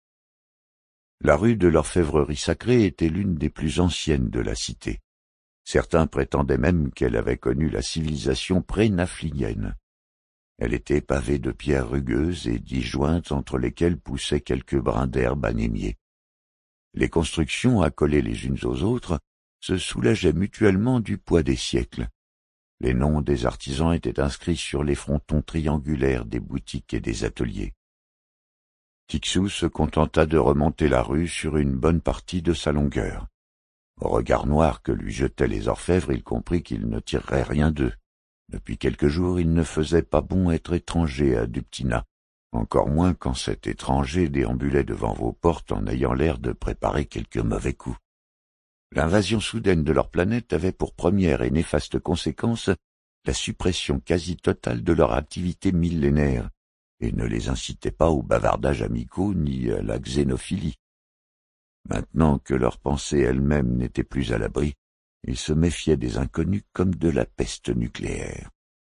La rue de l'Orfèvrerie sacrée était l'une des plus anciennes de la cité. Certains prétendaient même qu'elle avait connu la civilisation pré-naflienne. Elle était pavée de pierres rugueuses et disjointes entre lesquelles poussaient quelques brins d'herbe anémiés. Les constructions, accolées les unes aux autres, se soulageaient mutuellement du poids des siècles. Les noms des artisans étaient inscrits sur les frontons triangulaires des boutiques et des ateliers. Tixou se contenta de remonter la rue sur une bonne partie de sa longueur. Au regard noir que lui jetaient les orfèvres, il comprit qu'il ne tirerait rien d'eux. Depuis quelques jours, il ne faisait pas bon être étranger à Duptina, encore moins quand cet étranger déambulait devant vos portes en ayant l'air de préparer quelque mauvais coup. L'invasion soudaine de leur planète avait pour première et néfaste conséquence la suppression quasi totale de leur activité millénaire, et ne les incitait pas aux bavardages amicaux ni à la xénophilie. Maintenant que leurs pensées elles-mêmes n'étaient plus à l'abri, ils se méfiaient des inconnus comme de la peste nucléaire.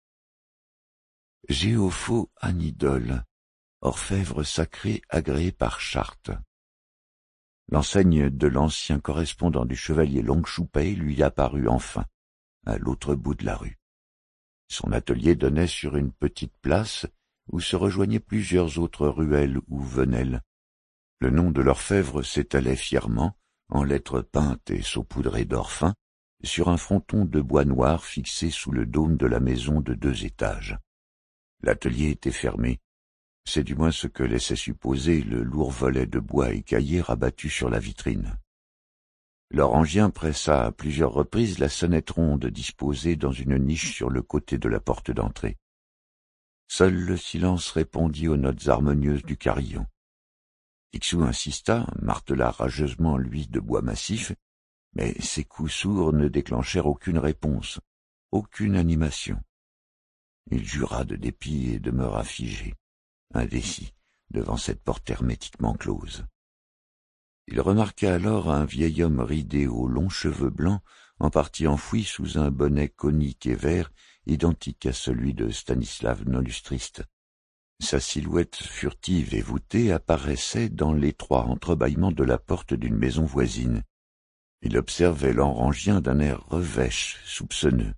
Géopho Anidole, orfèvre sacré agréé par charte. L'enseigne de l'ancien correspondant du chevalier Longchoupei lui apparut enfin, à l'autre bout de la rue. Son atelier donnait sur une petite place où se rejoignaient plusieurs autres ruelles ou venelles. Le nom de l'orfèvre s'étalait fièrement, en lettres peintes et saupoudrées d'or fin, sur un fronton de bois noir fixé sous le dôme de la maison de deux étages. L'atelier était fermé. C'est du moins ce que laissait supposer le lourd volet de bois écaillé rabattu sur la vitrine. L'orangien pressa à plusieurs reprises la sonnette ronde disposée dans une niche sur le côté de la porte d'entrée. Seul le silence répondit aux notes harmonieuses du carillon. Tixou insista, martela rageusement l'huile de bois massif, mais ses coups sourds ne déclenchèrent aucune réponse, aucune animation. Il jura de dépit et demeura figé, indécis, devant cette porte hermétiquement close. Il remarqua alors un vieil homme ridé aux longs cheveux blancs, en partie enfouis sous un bonnet conique et vert, identique à celui de Stanislav Nolustrist. Sa silhouette furtive et voûtée apparaissait dans l'étroit entrebâillement de la porte d'une maison voisine. Il observait l'Orangien d'un air revêche, soupçonneux.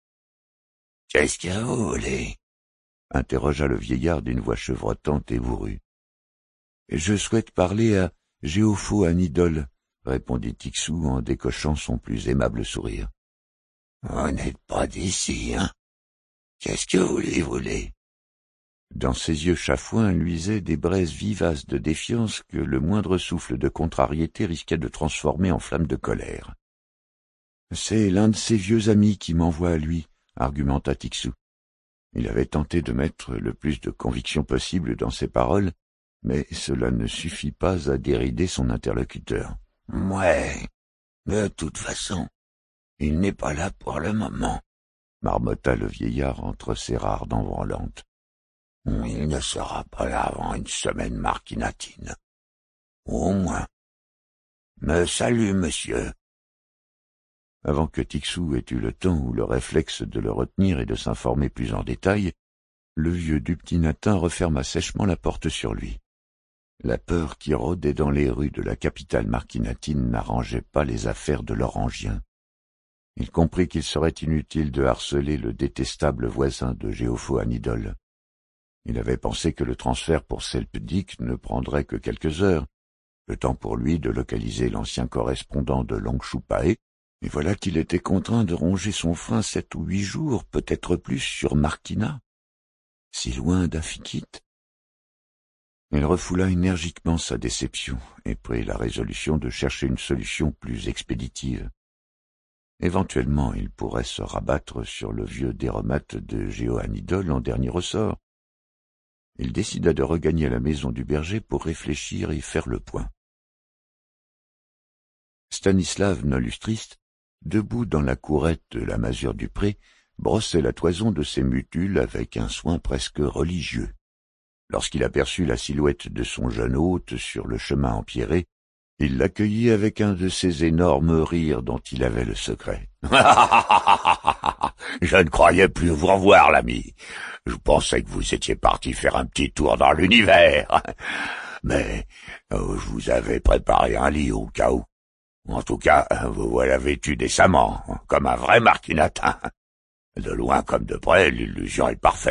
« Qu'est-ce que vous voulez ?» interrogea le vieillard d'une voix chevrotante et bourrue. « Je souhaite parler à Géophos Anidole, » répondit Tixou en décochant son plus aimable sourire. « Vous n'êtes pas d'ici, hein? Qu'est-ce que vous lui voulez ?» Dans ses yeux chafouins luisaient des braises vivaces de défiance que le moindre souffle de contrariété risquait de transformer en flamme de colère. « C'est l'un de ses vieux amis qui m'envoie à lui, » argumenta Tixou. Il avait tenté de mettre le plus de conviction possible dans ses paroles, mais cela ne suffit pas à dérider son interlocuteur. « Ouais, de toute façon, il n'est pas là pour le moment, » marmotta le vieillard entre ses rares dents branlantes. « Il ne sera pas là avant une semaine marquinatine. Au moins. Me salut, monsieur. » Avant que Tixou ait eu le temps ou le réflexe de le retenir et de s'informer plus en détail, le vieux du petit Natin referma sèchement la porte sur lui. La peur qui rôdait dans les rues de la capitale marquinatine n'arrangeait pas les affaires de l'Orangien. Il comprit qu'il serait inutile de harceler le détestable voisin de Géophos Anidole. Il avait pensé que le transfert pour Selpdick ne prendrait que quelques heures, le temps pour lui de localiser l'ancien correspondant de Longchoupae, et voilà qu'il était contraint de ronger son frein sept ou huit jours, peut-être plus, sur Marquina, si loin d'Afikit. Il refoula énergiquement sa déception et prit la résolution de chercher une solution plus expéditive. Éventuellement, il pourrait se rabattre sur le vieux déromate de Géoanidole en dernier ressort. Il décida de regagner la maison du berger pour réfléchir et faire le point. Stanislav Nolustrist, debout dans la courette de la masure du pré, brossait la toison de ses mutules avec un soin presque religieux. Lorsqu'il aperçut la silhouette de son jeune hôte sur le chemin empierré, il l'accueillit avec un de ces énormes rires dont il avait le secret. « Je ne croyais plus vous revoir, l'ami. Je pensais que vous étiez parti faire un petit tour dans l'univers. Mais euh, je vous avais préparé un lit au cas où. En tout cas, vous voilà vêtu décemment, comme un vrai marquinatin. De loin comme de près, l'illusion est parfaite. »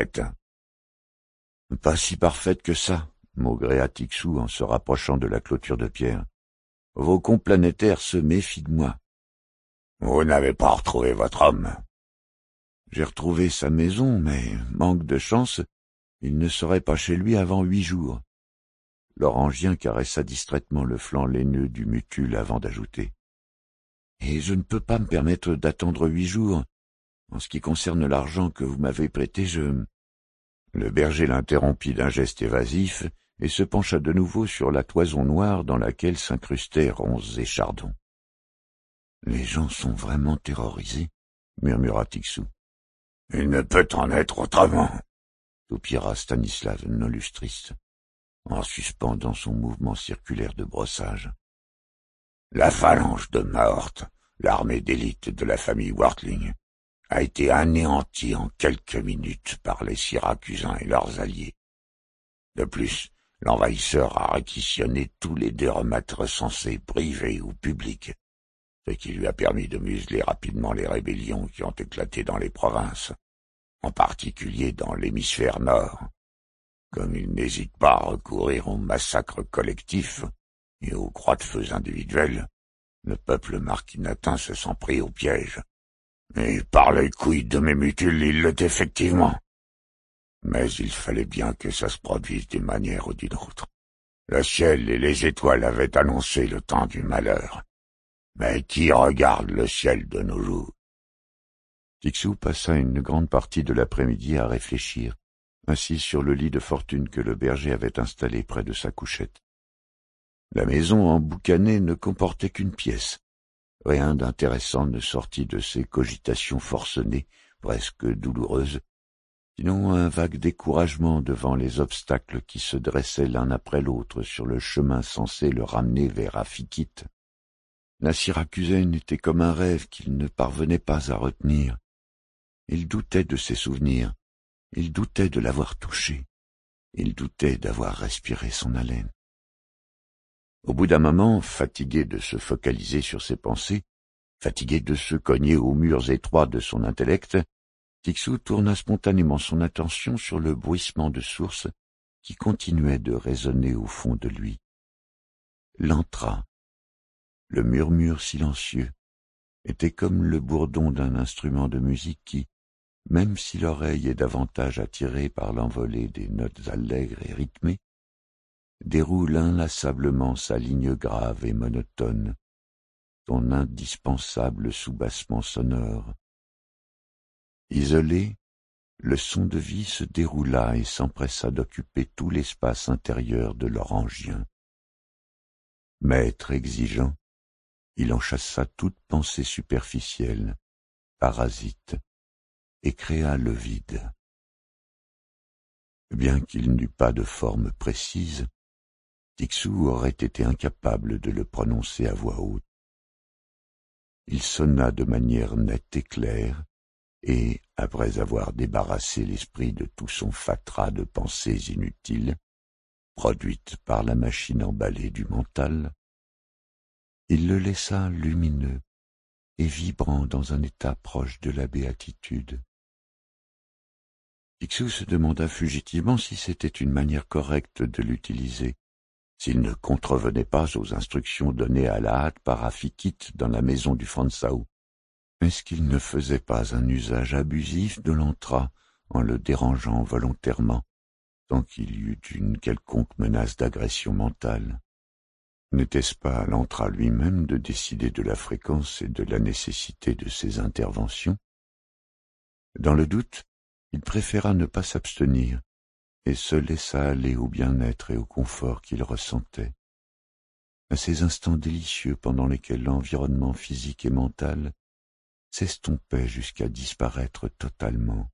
« Pas si parfaite que ça, » maugréa Tixou en se rapprochant de la clôture de pierre. « Vos complanétaires se méfient de moi. »« Vous n'avez pas retrouvé votre homme. »« J'ai retrouvé sa maison, mais, manque de chance, il ne serait pas chez lui avant huit jours. » L'Orangien caressa distraitement le flanc laineux du mutule avant d'ajouter. « Et je ne peux pas me permettre d'attendre huit jours. En ce qui concerne l'argent que vous m'avez prêté, je... » Le berger l'interrompit d'un geste évasif et se pencha de nouveau sur la toison noire dans laquelle s'incrustaient ronces et chardons. « Les gens sont vraiment terrorisés, » murmura Tixou. « Il ne peut en être autrement, » soupira Stanislav Nolustrist, en suspendant son mouvement circulaire de brossage. « La phalange de Mahort, l'armée d'élite de la famille Wartling, a été anéanti en quelques minutes par les Syracusins et leurs alliés. De plus, l'envahisseur a réquisitionné tous les déromates recensés, privés ou publics, ce qui lui a permis de museler rapidement les rébellions qui ont éclaté dans les provinces, en particulier dans l'hémisphère nord. Comme il n'hésite pas à recourir aux massacres collectifs et aux croix-de-feu individuels, le peuple marquinatin se sent pris au piège. Et par les couilles de mes mutules, il l'est effectivement. Mais il fallait bien que ça se produise d'une manière ou d'une autre. Le ciel et les étoiles avaient annoncé le temps du malheur. Mais qui regarde le ciel de nos jours? Tixou passa une grande partie de l'après-midi à réfléchir, assis sur le lit de fortune que le berger avait installé près de sa couchette. La maison emboucanée ne comportait qu'une pièce. Rien d'intéressant ne sortit de ces cogitations forcenées, presque douloureuses, sinon un vague découragement devant les obstacles qui se dressaient l'un après l'autre sur le chemin censé le ramener vers Aphikite. La Syracusaine était comme un rêve qu'il ne parvenait pas à retenir. Il doutait de ses souvenirs, il doutait de l'avoir touchée, il doutait d'avoir respiré son haleine. Au bout d'un moment, fatigué de se focaliser sur ses pensées, fatigué de se cogner aux murs étroits de son intellect, Tixou tourna spontanément son attention sur le bruissement de source qui continuait de résonner au fond de lui. L'entra. Le murmure silencieux était comme le bourdon d'un instrument de musique qui, même si l'oreille est davantage attirée par l'envolée des notes allègres et rythmées, déroule inlassablement sa ligne grave et monotone, son indispensable soubassement sonore. Isolé, le son de vie se déroula et s'empressa d'occuper tout l'espace intérieur de l'orangien. Maître exigeant, il en chassa toute pensée superficielle, parasite, et créa le vide. Bien qu'il n'eût pas de forme précise, Tixou aurait été incapable de le prononcer à voix haute. Il sonna de manière nette et claire, et, après avoir débarrassé l'esprit de tout son fatras de pensées inutiles, produites par la machine emballée du mental, il le laissa lumineux et vibrant dans un état proche de la béatitude. Tixou se demanda fugitivement si c'était une manière correcte de l'utiliser, s'il ne contrevenait pas aux instructions données à la hâte par Aphikite dans la maison du Fransao. Est-ce qu'il ne faisait pas un usage abusif de l'entra en le dérangeant volontairement, sans qu'il y eût une quelconque menace d'agression mentale? N'était-ce pas à l'entra lui-même de décider de la fréquence et de la nécessité de ses interventions? Dans le doute, il préféra ne pas s'abstenir et se laissa aller au bien-être et au confort qu'il ressentait. À ces instants délicieux pendant lesquels l'environnement physique et mental s'estompait jusqu'à disparaître totalement.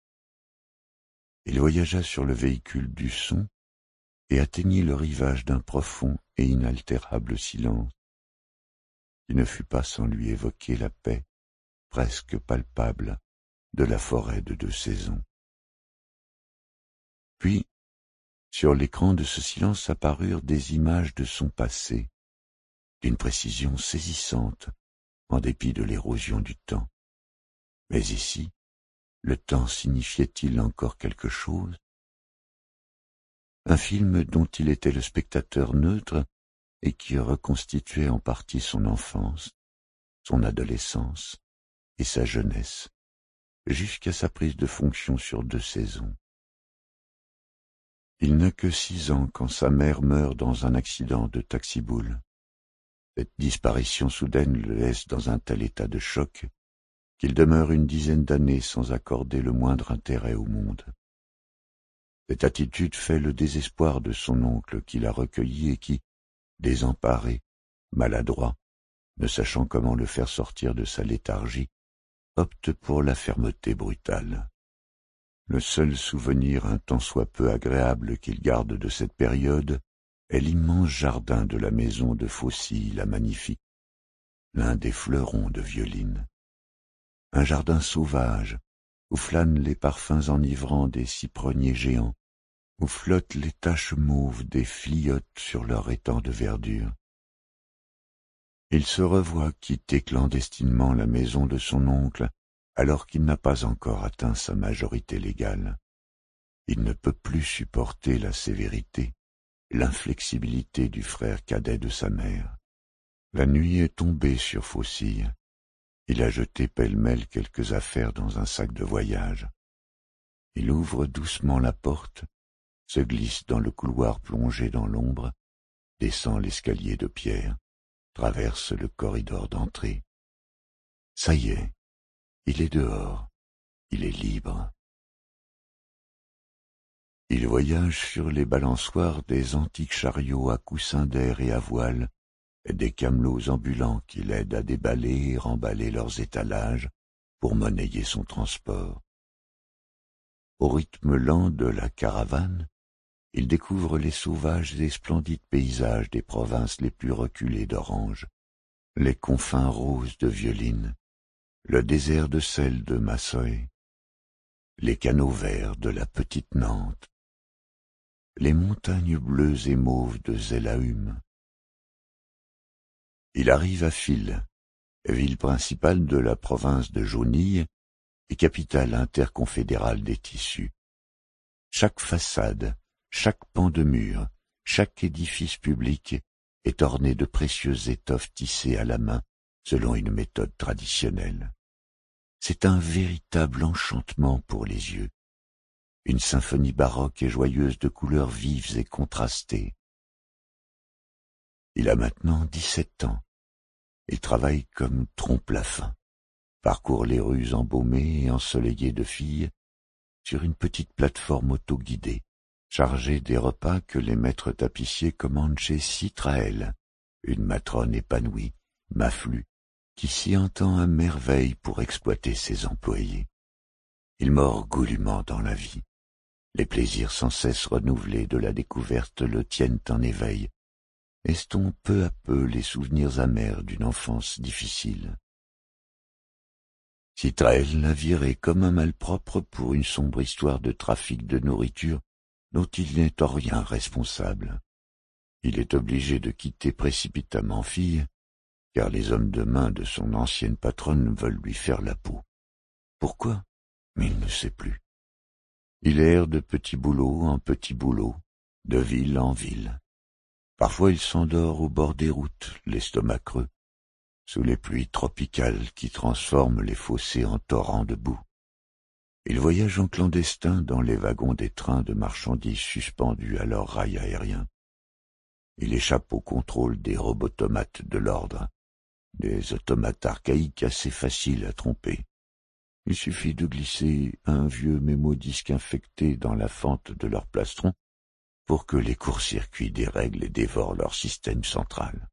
Il voyagea sur le véhicule du son et atteignit le rivage d'un profond et inaltérable silence, qui ne fut pas sans lui évoquer la paix, presque palpable, de la forêt de deux saisons. Puis, sur l'écran de ce silence apparurent des images de son passé, d'une précision saisissante, en dépit de l'érosion du temps. Mais ici, le temps signifiait-il encore quelque chose? Un film dont il était le spectateur neutre et qui reconstituait en partie son enfance, son adolescence et sa jeunesse, jusqu'à sa prise de fonction sur deux saisons. Il n'a que six ans quand sa mère meurt dans un accident de taxi-boule. Cette disparition soudaine le laisse dans un tel état de choc qu'il demeure une dizaine d'années sans accorder le moindre intérêt au monde. Cette attitude fait le désespoir de son oncle qui l'a recueilli et qui, désemparé, maladroit, ne sachant comment le faire sortir de sa léthargie, opte pour la fermeté brutale. Le seul souvenir un tant soit peu agréable qu'il garde de cette période est l'immense jardin de la maison de Faucille la Magnifique, l'un des fleurons de Violine. Un jardin sauvage, où flânent les parfums enivrants des cipronniers géants, où flottent les taches mauves des fliottes sur leur étang de verdure. Il se revoit quitter clandestinement la maison de son oncle, alors qu'il n'a pas encore atteint sa majorité légale. Il ne peut plus supporter la sévérité, l'inflexibilité du frère cadet de sa mère. La nuit est tombée sur Faucille. Il a jeté pêle-mêle quelques affaires dans un sac de voyage. Il ouvre doucement la porte, se glisse dans le couloir plongé dans l'ombre, descend l'escalier de pierre, traverse le corridor d'entrée. Ça y est, il est dehors, il est libre. Il voyage sur les balançoires des antiques chariots à coussins d'air et à voile, et des camelots ambulants qui l'aident à déballer et remballer leurs étalages pour monnayer son transport. Au rythme lent de la caravane, il découvre les sauvages et splendides paysages des provinces les plus reculées d'Orange, les confins roses de Violine, le désert de sel de Massoé, les canaux verts de la petite Nantes, les montagnes bleues et mauves de Zelahume. Il arrive à File, ville principale de la province de Jaunille et capitale interconfédérale des tissus. Chaque façade, chaque pan de mur, chaque édifice public est orné de précieuses étoffes tissées à la main selon une méthode traditionnelle. C'est un véritable enchantement pour les yeux, une symphonie baroque et joyeuse de couleurs vives et contrastées. Il a maintenant dix-sept ans. Il travaille comme trompe-la-faim, parcourt les rues embaumées et ensoleillées de filles sur une petite plateforme autoguidée, chargée des repas que les maîtres tapissiers commandent chez Citraël, une matrone épanouie, maflue, qui s'y entend à merveille pour exploiter ses employés. Il mord goulûment dans la vie. Les plaisirs sans cesse renouvelés de la découverte le tiennent en éveil, estompent peu à peu les souvenirs amers d'une enfance difficile. Citraël l'a viré comme un malpropre pour une sombre histoire de trafic de nourriture dont il n'est en rien responsable. Il est obligé de quitter précipitamment Fille, car les hommes de main de son ancienne patronne veulent lui faire la peau. Pourquoi? Mais il ne sait plus. Il erre de petit boulot en petit boulot, de ville en ville. Parfois il s'endort au bord des routes, l'estomac creux, sous les pluies tropicales qui transforment les fossés en torrents de boue. Il voyage en clandestin dans les wagons des trains de marchandises suspendus à leurs rails aériens. Il échappe au contrôle des robotomates de l'ordre, des automates archaïques assez faciles à tromper. Il suffit de glisser un vieux mémodisque infecté dans la fente de leur plastron pour que les courts-circuits dérèglent et dévorent leur système central.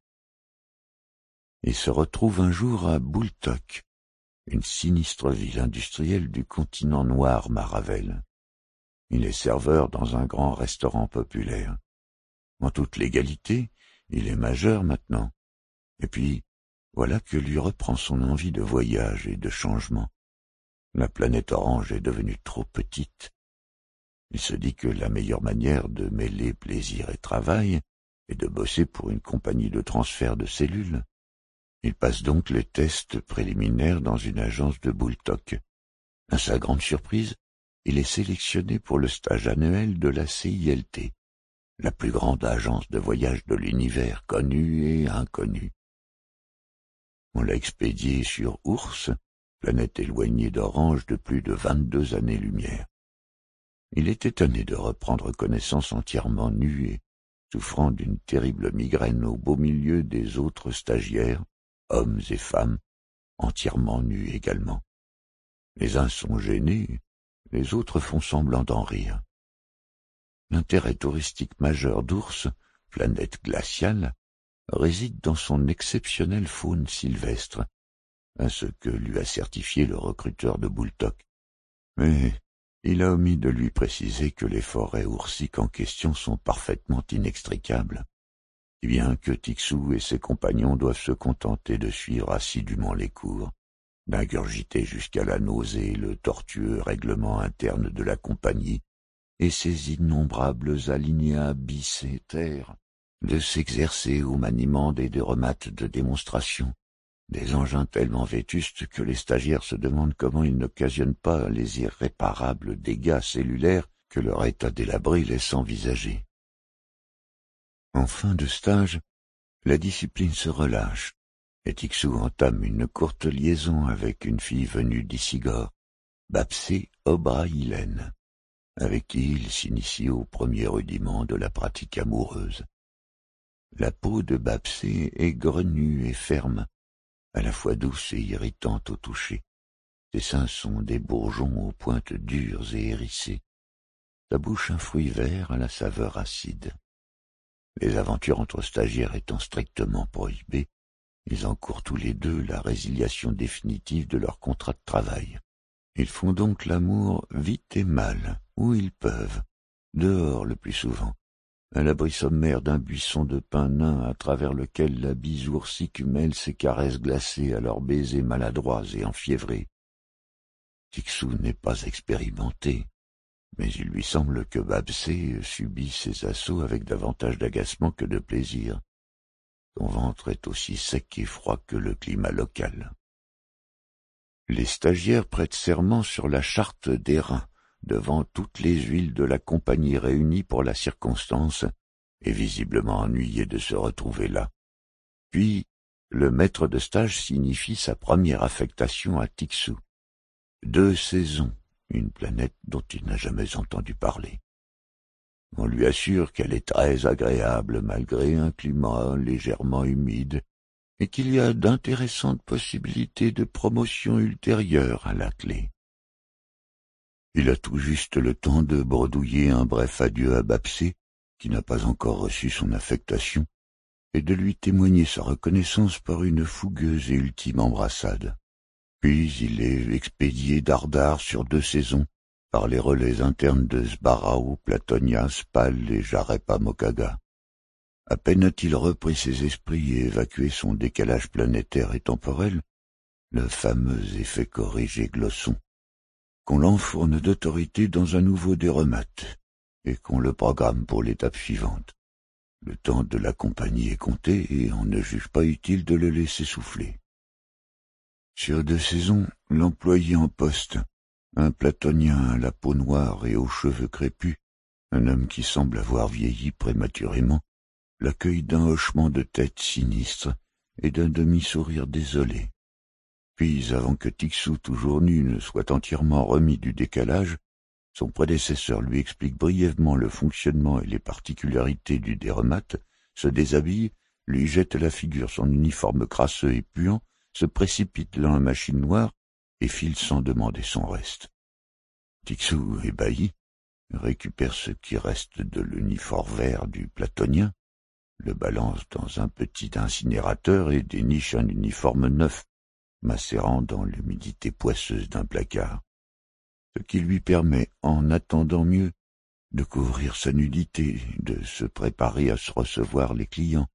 Il se retrouve un jour à Boultoc, une sinistre ville industrielle du continent noir Maravel. Il est serveur dans un grand restaurant populaire. En toute légalité, il est majeur maintenant. Et puis, voilà que lui reprend son envie de voyage et de changement. La planète Orange est devenue trop petite. Il se dit que la meilleure manière de mêler plaisir et travail est de bosser pour une compagnie de transfert de cellules. Il passe donc les tests préliminaires dans une agence de Boultoc. À sa grande surprise, il est sélectionné pour le stage annuel de la C I L T, la plus grande agence de voyage de l'univers, connue et inconnue. On l'a expédié sur Ours, planète éloignée d'Orange de plus de vingt-deux années-lumière. Il est étonné de reprendre connaissance entièrement nu et souffrant d'une terrible migraine au beau milieu des autres stagiaires, hommes et femmes, entièrement nus également. Les uns sont gênés, les autres font semblant d'en rire. L'intérêt touristique majeur d'Ours, planète glaciale, réside dans son exceptionnelle faune sylvestre, à ce que lui a certifié le recruteur de Boultoc. Mais il a omis de lui préciser que les forêts oursiques en question sont parfaitement inextricables, si bien que Tixou et ses compagnons doivent se contenter de suivre assidûment les cours, d'ingurgiter jusqu'à la nausée le tortueux règlement interne de la compagnie et ses innombrables alinéas bis et ter, de s'exercer au maniement des déromates de démonstration, des engins tellement vétustes que les stagiaires se demandent comment ils n'occasionnent pas les irréparables dégâts cellulaires que leur état délabré laisse envisager. En fin de stage, la discipline se relâche, et Tixou entame une courte liaison avec une fille venue d'Issigor, Bapsé Obraïlen, avec qui il s'initie aux premiers rudiments de la pratique amoureuse. La peau de Bapsé est grenue et ferme, à la fois douce et irritante au toucher. Ses seins sont des bourgeons aux pointes dures et hérissées. Sa bouche un fruit vert à la saveur acide. Les aventures entre stagiaires étant strictement prohibées, ils encourent tous les deux la résiliation définitive de leur contrat de travail. Ils font donc l'amour vite et mal, où ils peuvent, dehors le plus souvent, à l'abri sommaire d'un buisson de pin nain à travers lequel la bise oursique mêle ses caresses glacées à leurs baisers maladroits et enfiévrés. Tixou n'est pas expérimenté, mais il lui semble que Babsé subit ses assauts avec davantage d'agacement que de plaisir. Son ventre est aussi sec et froid que le climat local. Les stagiaires prêtent serment sur la charte d'airain, devant toutes les huiles de la compagnie réunies pour la circonstance, et visiblement ennuyés de se retrouver là. Puis, le maître de stage signifie sa première affectation à Tixou. Deux saisons, une planète dont il n'a jamais entendu parler. On lui assure qu'elle est très agréable malgré un climat légèrement humide, et qu'il y a d'intéressantes possibilités de promotion ultérieure à la clé. Il a tout juste le temps de bredouiller un bref adieu à Babsé, qui n'a pas encore reçu son affectation, et de lui témoigner sa reconnaissance par une fougueuse et ultime embrassade. Puis il est expédié dardard sur deux saisons, par les relais internes de Sbarao, Platonia, Spal et Jarepa Mokaga. À peine a-t-il repris ses esprits et évacué son décalage planétaire et temporel, le fameux effet corrigé Glosson, qu'on l'enfourne d'autorité dans un nouveau déromate, et qu'on le programme pour l'étape suivante. Le temps de la compagnie est compté, et on ne juge pas utile de le laisser souffler. Sur deux saisons, l'employé en poste, un platonien à la peau noire et aux cheveux crépus, un homme qui semble avoir vieilli prématurément, l'accueille d'un hochement de tête sinistre et d'un demi-sourire désolé. Puis, avant que Tixou, toujours nu, ne soit entièrement remis du décalage, son prédécesseur lui explique brièvement le fonctionnement et les particularités du déromate, se déshabille, lui jette à la figure son uniforme crasseux et puant, se précipite dans la machine noire et file sans demander son reste. Tixou, ébahi, récupère ce qui reste de l'uniforme vert du platonien, le balance dans un petit incinérateur et déniche un uniforme neuf, macérant dans l'humidité poisseuse d'un placard, ce qui lui permet, en attendant mieux, de couvrir sa nudité, de se préparer à se recevoir les clients.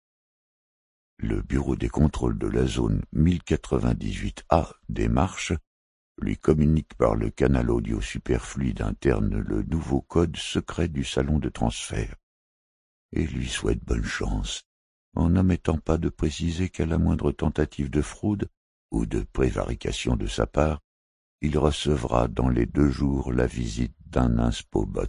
Le bureau des contrôles de la zone mille quatre-vingt-dix-huit A des Marches lui communique par le canal audio superfluide interne le nouveau code secret du salon de transfert, et lui souhaite bonne chance, en n'omettant pas de préciser qu'à la moindre tentative de fraude ou de prévarication de sa part, il recevra dans les deux jours la visite d'un inspobot.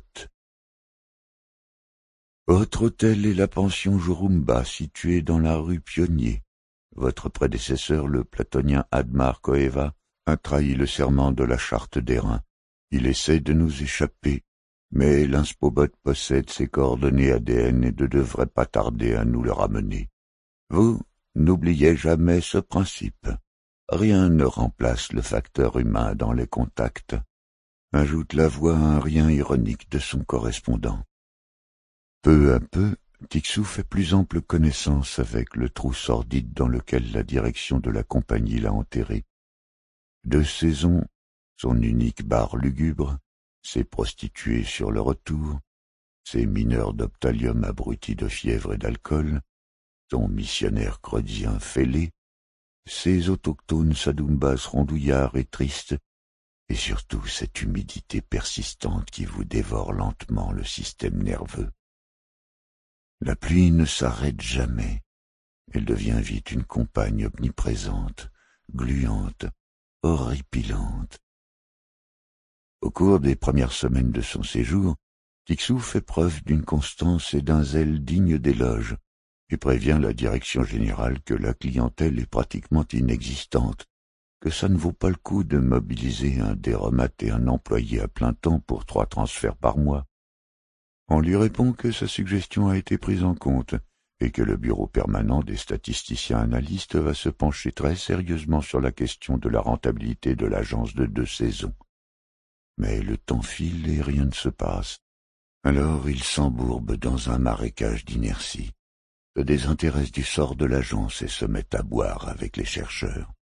Votre hôtel est la pension Jurumba, située dans la rue Pionnier. Votre prédécesseur, le platonien Admar Koeva, a trahi le serment de la charte d'airain. Il essaie de nous échapper, mais l'inspobot possède ses coordonnées A D N et ne devrait pas tarder à nous le ramener. Vous, n'oubliez jamais ce principe. Rien ne remplace le facteur humain dans les contacts, ajoute la voix à un rien ironique de son correspondant. Peu à peu, Tixou fait plus ample connaissance avec le trou sordide dans lequel la direction de la compagnie l'a enterré. Deux saisons, son unique bar lugubre, ses prostituées sur le retour, ses mineurs d'Optalium abrutis de fièvre et d'alcool, son missionnaire creusien fêlé, ses autochtones sadoumbas rondouillards et tristes, et surtout cette humidité persistante qui vous dévore lentement le système nerveux. La pluie ne s'arrête jamais, elle devient vite une compagne omniprésente, gluante, horripilante. Au cours des premières semaines de son séjour, Tixou fait preuve d'une constance et d'un zèle digne d'éloge, et prévient la direction générale que la clientèle est pratiquement inexistante, que ça ne vaut pas le coup de mobiliser un déromate et un employé à plein temps pour trois transferts par mois. On lui répond que sa suggestion a été prise en compte et que le bureau permanent des statisticiens analystes va se pencher très sérieusement sur la question de la rentabilité de l'agence de deux saisons. Mais le temps file et rien ne se passe. Alors il s'embourbe dans un marécage d'inertie, se désintéresse du sort de l'agence et se met à boire avec les chercheurs.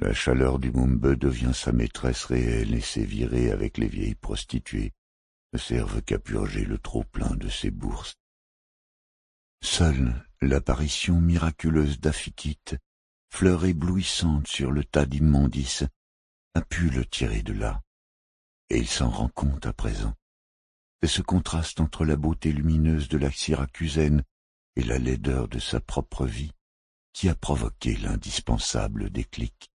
La chaleur du Mumbe devient sa maîtresse réelle et ses virées avec les vieilles prostituées ne servent qu'à purger le trop-plein de ses bourses. Seule l'apparition miraculeuse d'Aphikite, fleur éblouissante sur le tas d'immondices, a pu le tirer de là, et il s'en rend compte à présent. C'est ce contraste entre la beauté lumineuse de la Syracusaine et la laideur de sa propre vie qui a provoqué l'indispensable déclic.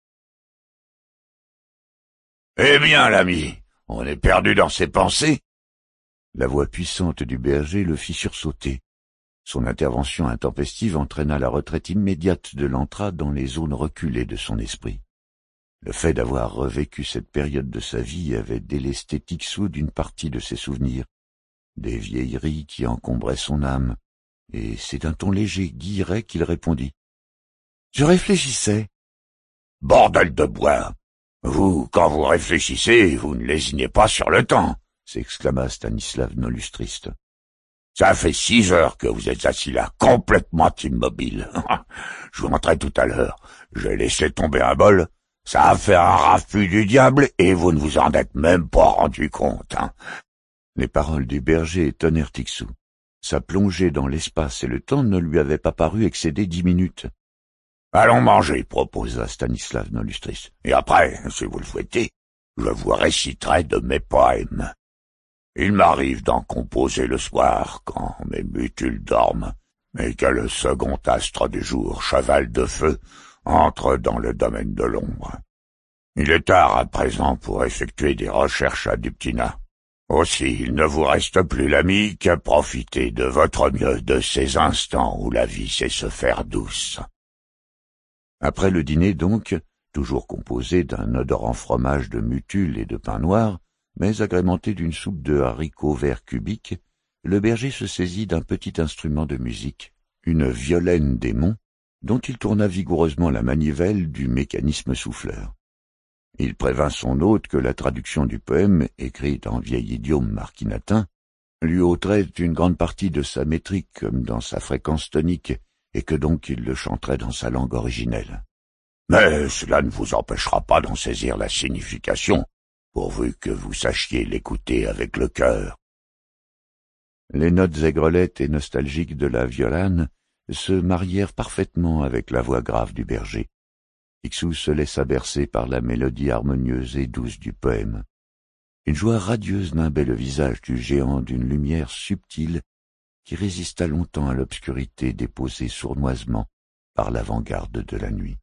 « Eh bien, l'ami, on est perdu dans ses pensées !» La voix puissante du berger le fit sursauter. Son intervention intempestive entraîna la retraite immédiate de l'entrade dans les zones reculées de son esprit. Le fait d'avoir revécu cette période de sa vie avait délesté Tixou d'une partie de ses souvenirs, des vieilleries qui encombraient son âme, et c'est d'un ton léger, guilleret qu'il répondit. « Je réfléchissais. »« Bordel de bois! Vous, quand vous réfléchissez, vous ne lésinez pas sur le temps !» s'exclama Stanislav Nolustriste. « Ça fait six heures que vous êtes assis là, complètement immobile. Je vous montrerai tout à l'heure. J'ai laissé tomber un bol. Ça a fait un raffut du diable et vous ne vous en êtes même pas rendu compte. Hein. » Les paroles du berger étonnèrent Tixou. Sa plongée dans l'espace et le temps ne lui avait pas paru excéder dix minutes. « Allons manger, » proposa Stanislav Nolustris. « Et après, si vous le souhaitez, je vous réciterai de mes poèmes. Il m'arrive d'en composer le soir, quand mes mutules dorment, et que le second astre du jour, cheval de feu, entre dans le domaine de l'ombre. Il est tard à présent pour effectuer des recherches à Duptina. Aussi, il ne vous reste plus, l'ami, qu'à profiter de votre mieux de ces instants où la vie sait se faire douce. » Après le dîner donc, toujours composé d'un odorant fromage de mutule et de pain noir, mais agrémenté d'une soupe de haricots verts cubiques, le berger se saisit d'un petit instrument de musique, une violaine démon, dont il tourna vigoureusement la manivelle du mécanisme souffleur. Il prévint son hôte que la traduction du poème, écrite en vieil idiome marquinatin, lui ôterait une grande partie de sa métrique comme dans sa fréquence tonique, et que donc il le chanterait dans sa langue originelle. Mais cela ne vous empêchera pas d'en saisir la signification, pourvu que vous sachiez l'écouter avec le cœur. Les notes aigrelettes et nostalgiques de la violane se marièrent parfaitement avec la voix grave du berger. Tixou se laissa bercer par la mélodie harmonieuse et douce du poème. Une joie radieuse nimbait le visage du géant d'une lumière subtile qui résista longtemps à l'obscurité déposée sournoisement par l'avant-garde de la nuit.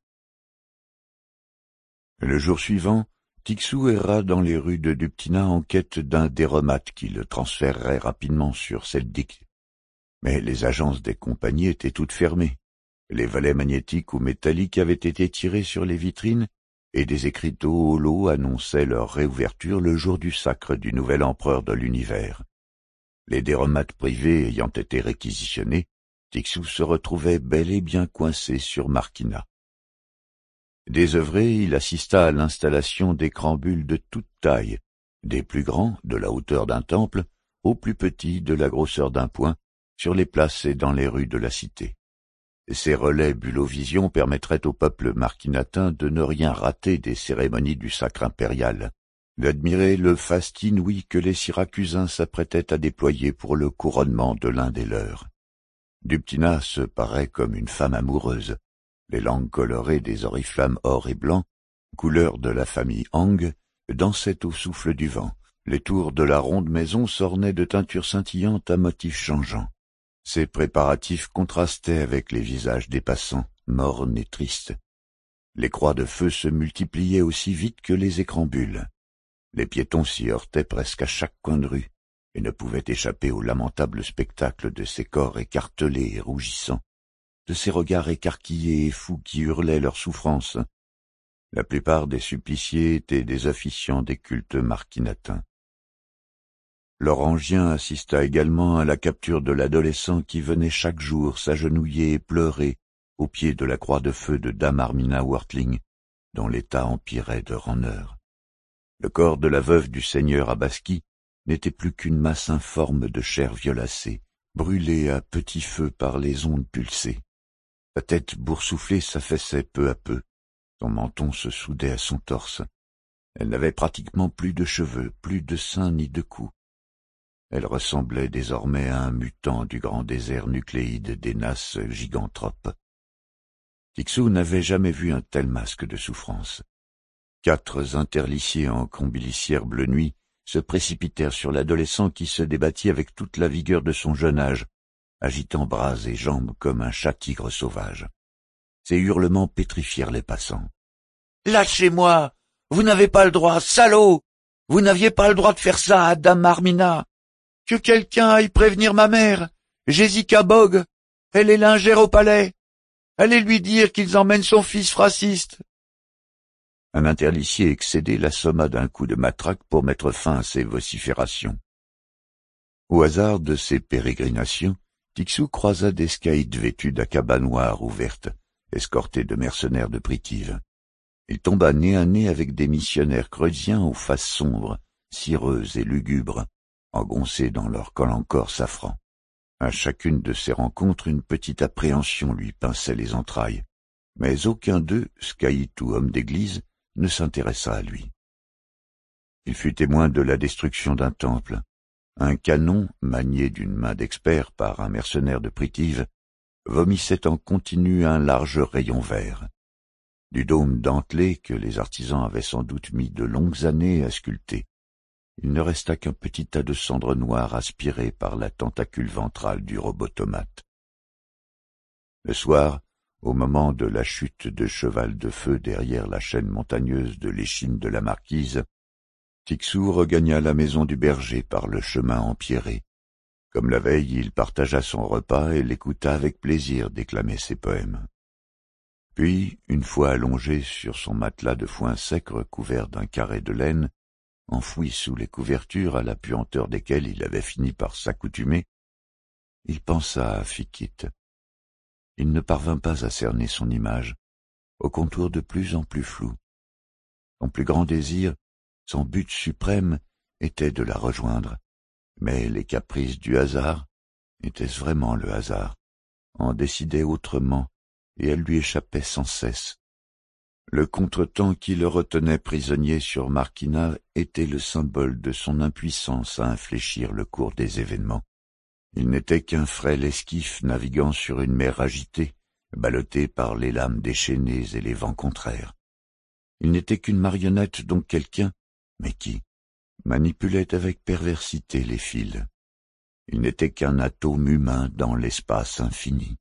Le jour suivant, Tixou erra dans les rues de Duptina en quête d'un déromate qui le transférerait rapidement sur Seldik. Mais les agences des compagnies étaient toutes fermées. Les valets magnétiques ou métalliques avaient été tirés sur les vitrines et des écriteaux holos annonçaient leur réouverture le jour du sacre du nouvel empereur de l'univers. Les déromates privés ayant été réquisitionnés, Tixou se retrouvait bel et bien coincé sur Marquina. Désœuvré, il assista à l'installation d'écrambules de toute taille, des plus grands, de la hauteur d'un temple, aux plus petits, de la grosseur d'un poing, sur les places et dans les rues de la cité. Ces relais bulovision permettraient au peuple marquinatin de ne rien rater des cérémonies du sacre impérial, d'admirer le faste inouï que les Syracusains s'apprêtaient à déployer pour le couronnement de l'un des leurs. Duptina se paraît comme une femme amoureuse. Les langues colorées des oriflammes or et blanc, couleur de la famille Hang, dansaient au souffle du vent. Les tours de la ronde maison s'ornaient de teintures scintillantes à motifs changeants. Ces préparatifs contrastaient avec les visages des passants, mornes et tristes. Les croix de feu se multipliaient aussi vite que les écrambules. Les piétons s'y heurtaient presque à chaque coin de rue, et ne pouvaient échapper au lamentable spectacle de ces corps écartelés et rougissants, de ces regards écarquillés et fous qui hurlaient leur souffrance. La plupart des suppliciés étaient des officiants des cultes marquinatins. L'Orangien assista également à la capture de l'adolescent qui venait chaque jour s'agenouiller et pleurer au pied de la croix de feu de Dame Armina Wortling, dont l'état empirait d'heure en heure. Le corps de la veuve du seigneur Abaski n'était plus qu'une masse informe de chair violacée, brûlée à petit feu par les ondes pulsées. Sa tête boursouflée s'affaissait peu à peu, Son menton se soudait à son torse. Elle n'avait pratiquement plus de cheveux, plus de seins ni de cou. Elle ressemblait désormais à un mutant du grand désert nucléide des Nasses gigantropes. Tixou n'avait jamais vu un tel masque de souffrance. Quatre interliciers en combilicière bleu nuit se précipitèrent sur l'adolescent qui se débattit avec toute la vigueur de son jeune âge, agitant bras et jambes comme un chat-tigre sauvage. Ses hurlements pétrifièrent les passants. « Lâchez-moi! Vous n'avez pas le droit, salaud! Vous n'aviez pas le droit de faire ça à Dame Armina! Que quelqu'un aille prévenir ma mère, Jessica Bog! Elle est lingère au palais! Allez lui dire qu'ils emmènent son fils fraciste! » Un interlicier excédé l'assomma d'un coup de matraque pour mettre fin à ses vociférations. Au hasard de ses pérégrinations, Tixou croisa des scaïdes vêtus d'acabas noirs ou vertes, escortés de mercenaires de Pritive. Il tomba nez à nez avec des missionnaires creusiens aux faces sombres, cireuses et lugubres, engoncés dans leur col-en-corps safran. À chacune de ces rencontres, une petite appréhension lui pinçait les entrailles, mais aucun d'eux, scaïte ou homme d'église, ne s'intéressa à lui. Il fut témoin de la destruction d'un temple. Un canon, manié d'une main d'expert par un mercenaire de Pritive, vomissait en continu un large rayon vert. Du dôme dentelé que les artisans avaient sans doute mis de longues années à sculpter, il ne resta qu'un petit tas de cendres noires aspirées par la tentacule ventrale du robotomate. Le soir, au moment de la chute de cheval de feu derrière la chaîne montagneuse de l'échine de la Marquise, Tixou regagna la maison du berger par le chemin empierré. Comme la veille, il partagea son repas et l'écouta avec plaisir déclamer ses poèmes. Puis, une fois allongé sur son matelas de foin sec recouvert d'un carré de laine, enfoui sous les couvertures à la puanteur desquelles il avait fini par s'accoutumer, il pensa à Fikit. Il ne parvint pas à cerner son image, au contour de plus en plus flou. Son plus grand désir, son but suprême, était de la rejoindre, mais les caprices du hasard, était-ce vraiment le hasard, en décidaient autrement, et elle lui échappait sans cesse. Le contretemps qui le retenait prisonnier sur Marquina était le symbole de son impuissance à infléchir le cours des événements. Il n'était qu'un frêle esquif naviguant sur une mer agitée, ballotté par les lames déchaînées et les vents contraires. Il n'était qu'une marionnette dont quelqu'un, mais qui, manipulait avec perversité les fils. Il n'était qu'un atome humain dans l'espace infini.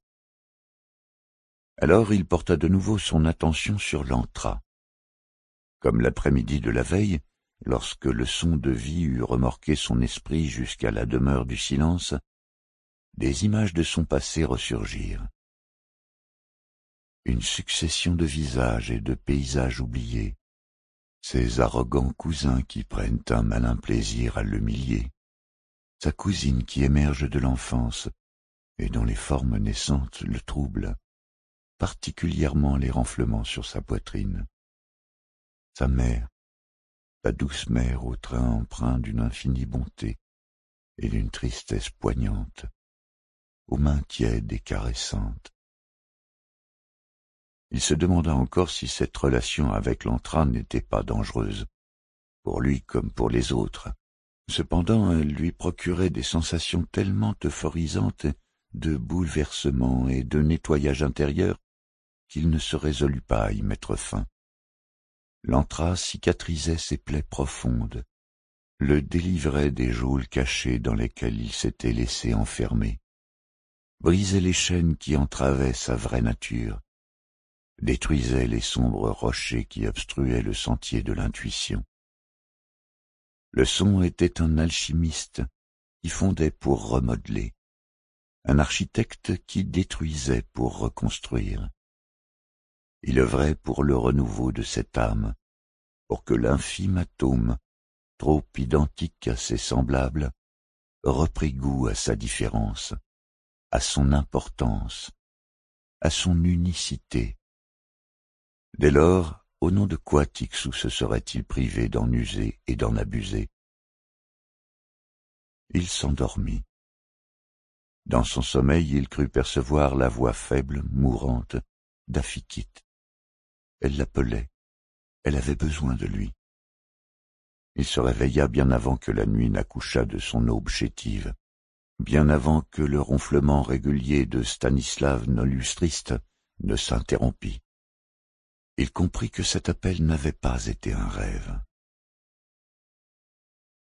Alors il porta de nouveau son attention sur l'antra. Comme l'après-midi de la veille, lorsque le son de vie eut remorqué son esprit jusqu'à la demeure du silence, des images de son passé ressurgirent. Une succession de visages et de paysages oubliés, ses arrogants cousins qui prennent un malin plaisir à l'humilier, sa cousine qui émerge de l'enfance et dont les formes naissantes le troublent, particulièrement les renflements sur sa poitrine, sa mère, sa douce mère au train empreint d'une infinie bonté et d'une tristesse poignante, aux mains tièdes et caressantes. Il se demanda encore si cette relation avec l'antra n'était pas dangereuse, pour lui comme pour les autres. Cependant, elle lui procurait des sensations tellement euphorisantes de bouleversement et de nettoyage intérieur qu'il ne se résolut pas à y mettre fin. L'antra cicatrisait ses plaies profondes, le délivrait des geôles cachées dans lesquelles il s'était laissé enfermer, brisait les chaînes qui entravaient sa vraie nature, détruisait les sombres rochers qui obstruaient le sentier de l'intuition. Le son était un alchimiste qui fondait pour remodeler, un architecte qui détruisait pour reconstruire. Il œuvrait pour le renouveau de cette âme, pour que l'infime atome, trop identique à ses semblables, reprît goût à sa différence, à son importance, à son unicité. Dès lors, au nom de quoi Tixou se serait-il privé d'en user et d'en abuser? Il s'endormit. Dans son sommeil, il crut percevoir la voix faible, mourante, d'Afikit. Elle l'appelait, elle avait besoin de lui. Il se réveilla bien avant que la nuit n'accouchât de son aube chétive, bien avant que le ronflement régulier de Stanislav Nolustrist ne s'interrompît. Il comprit que cet appel n'avait pas été un rêve.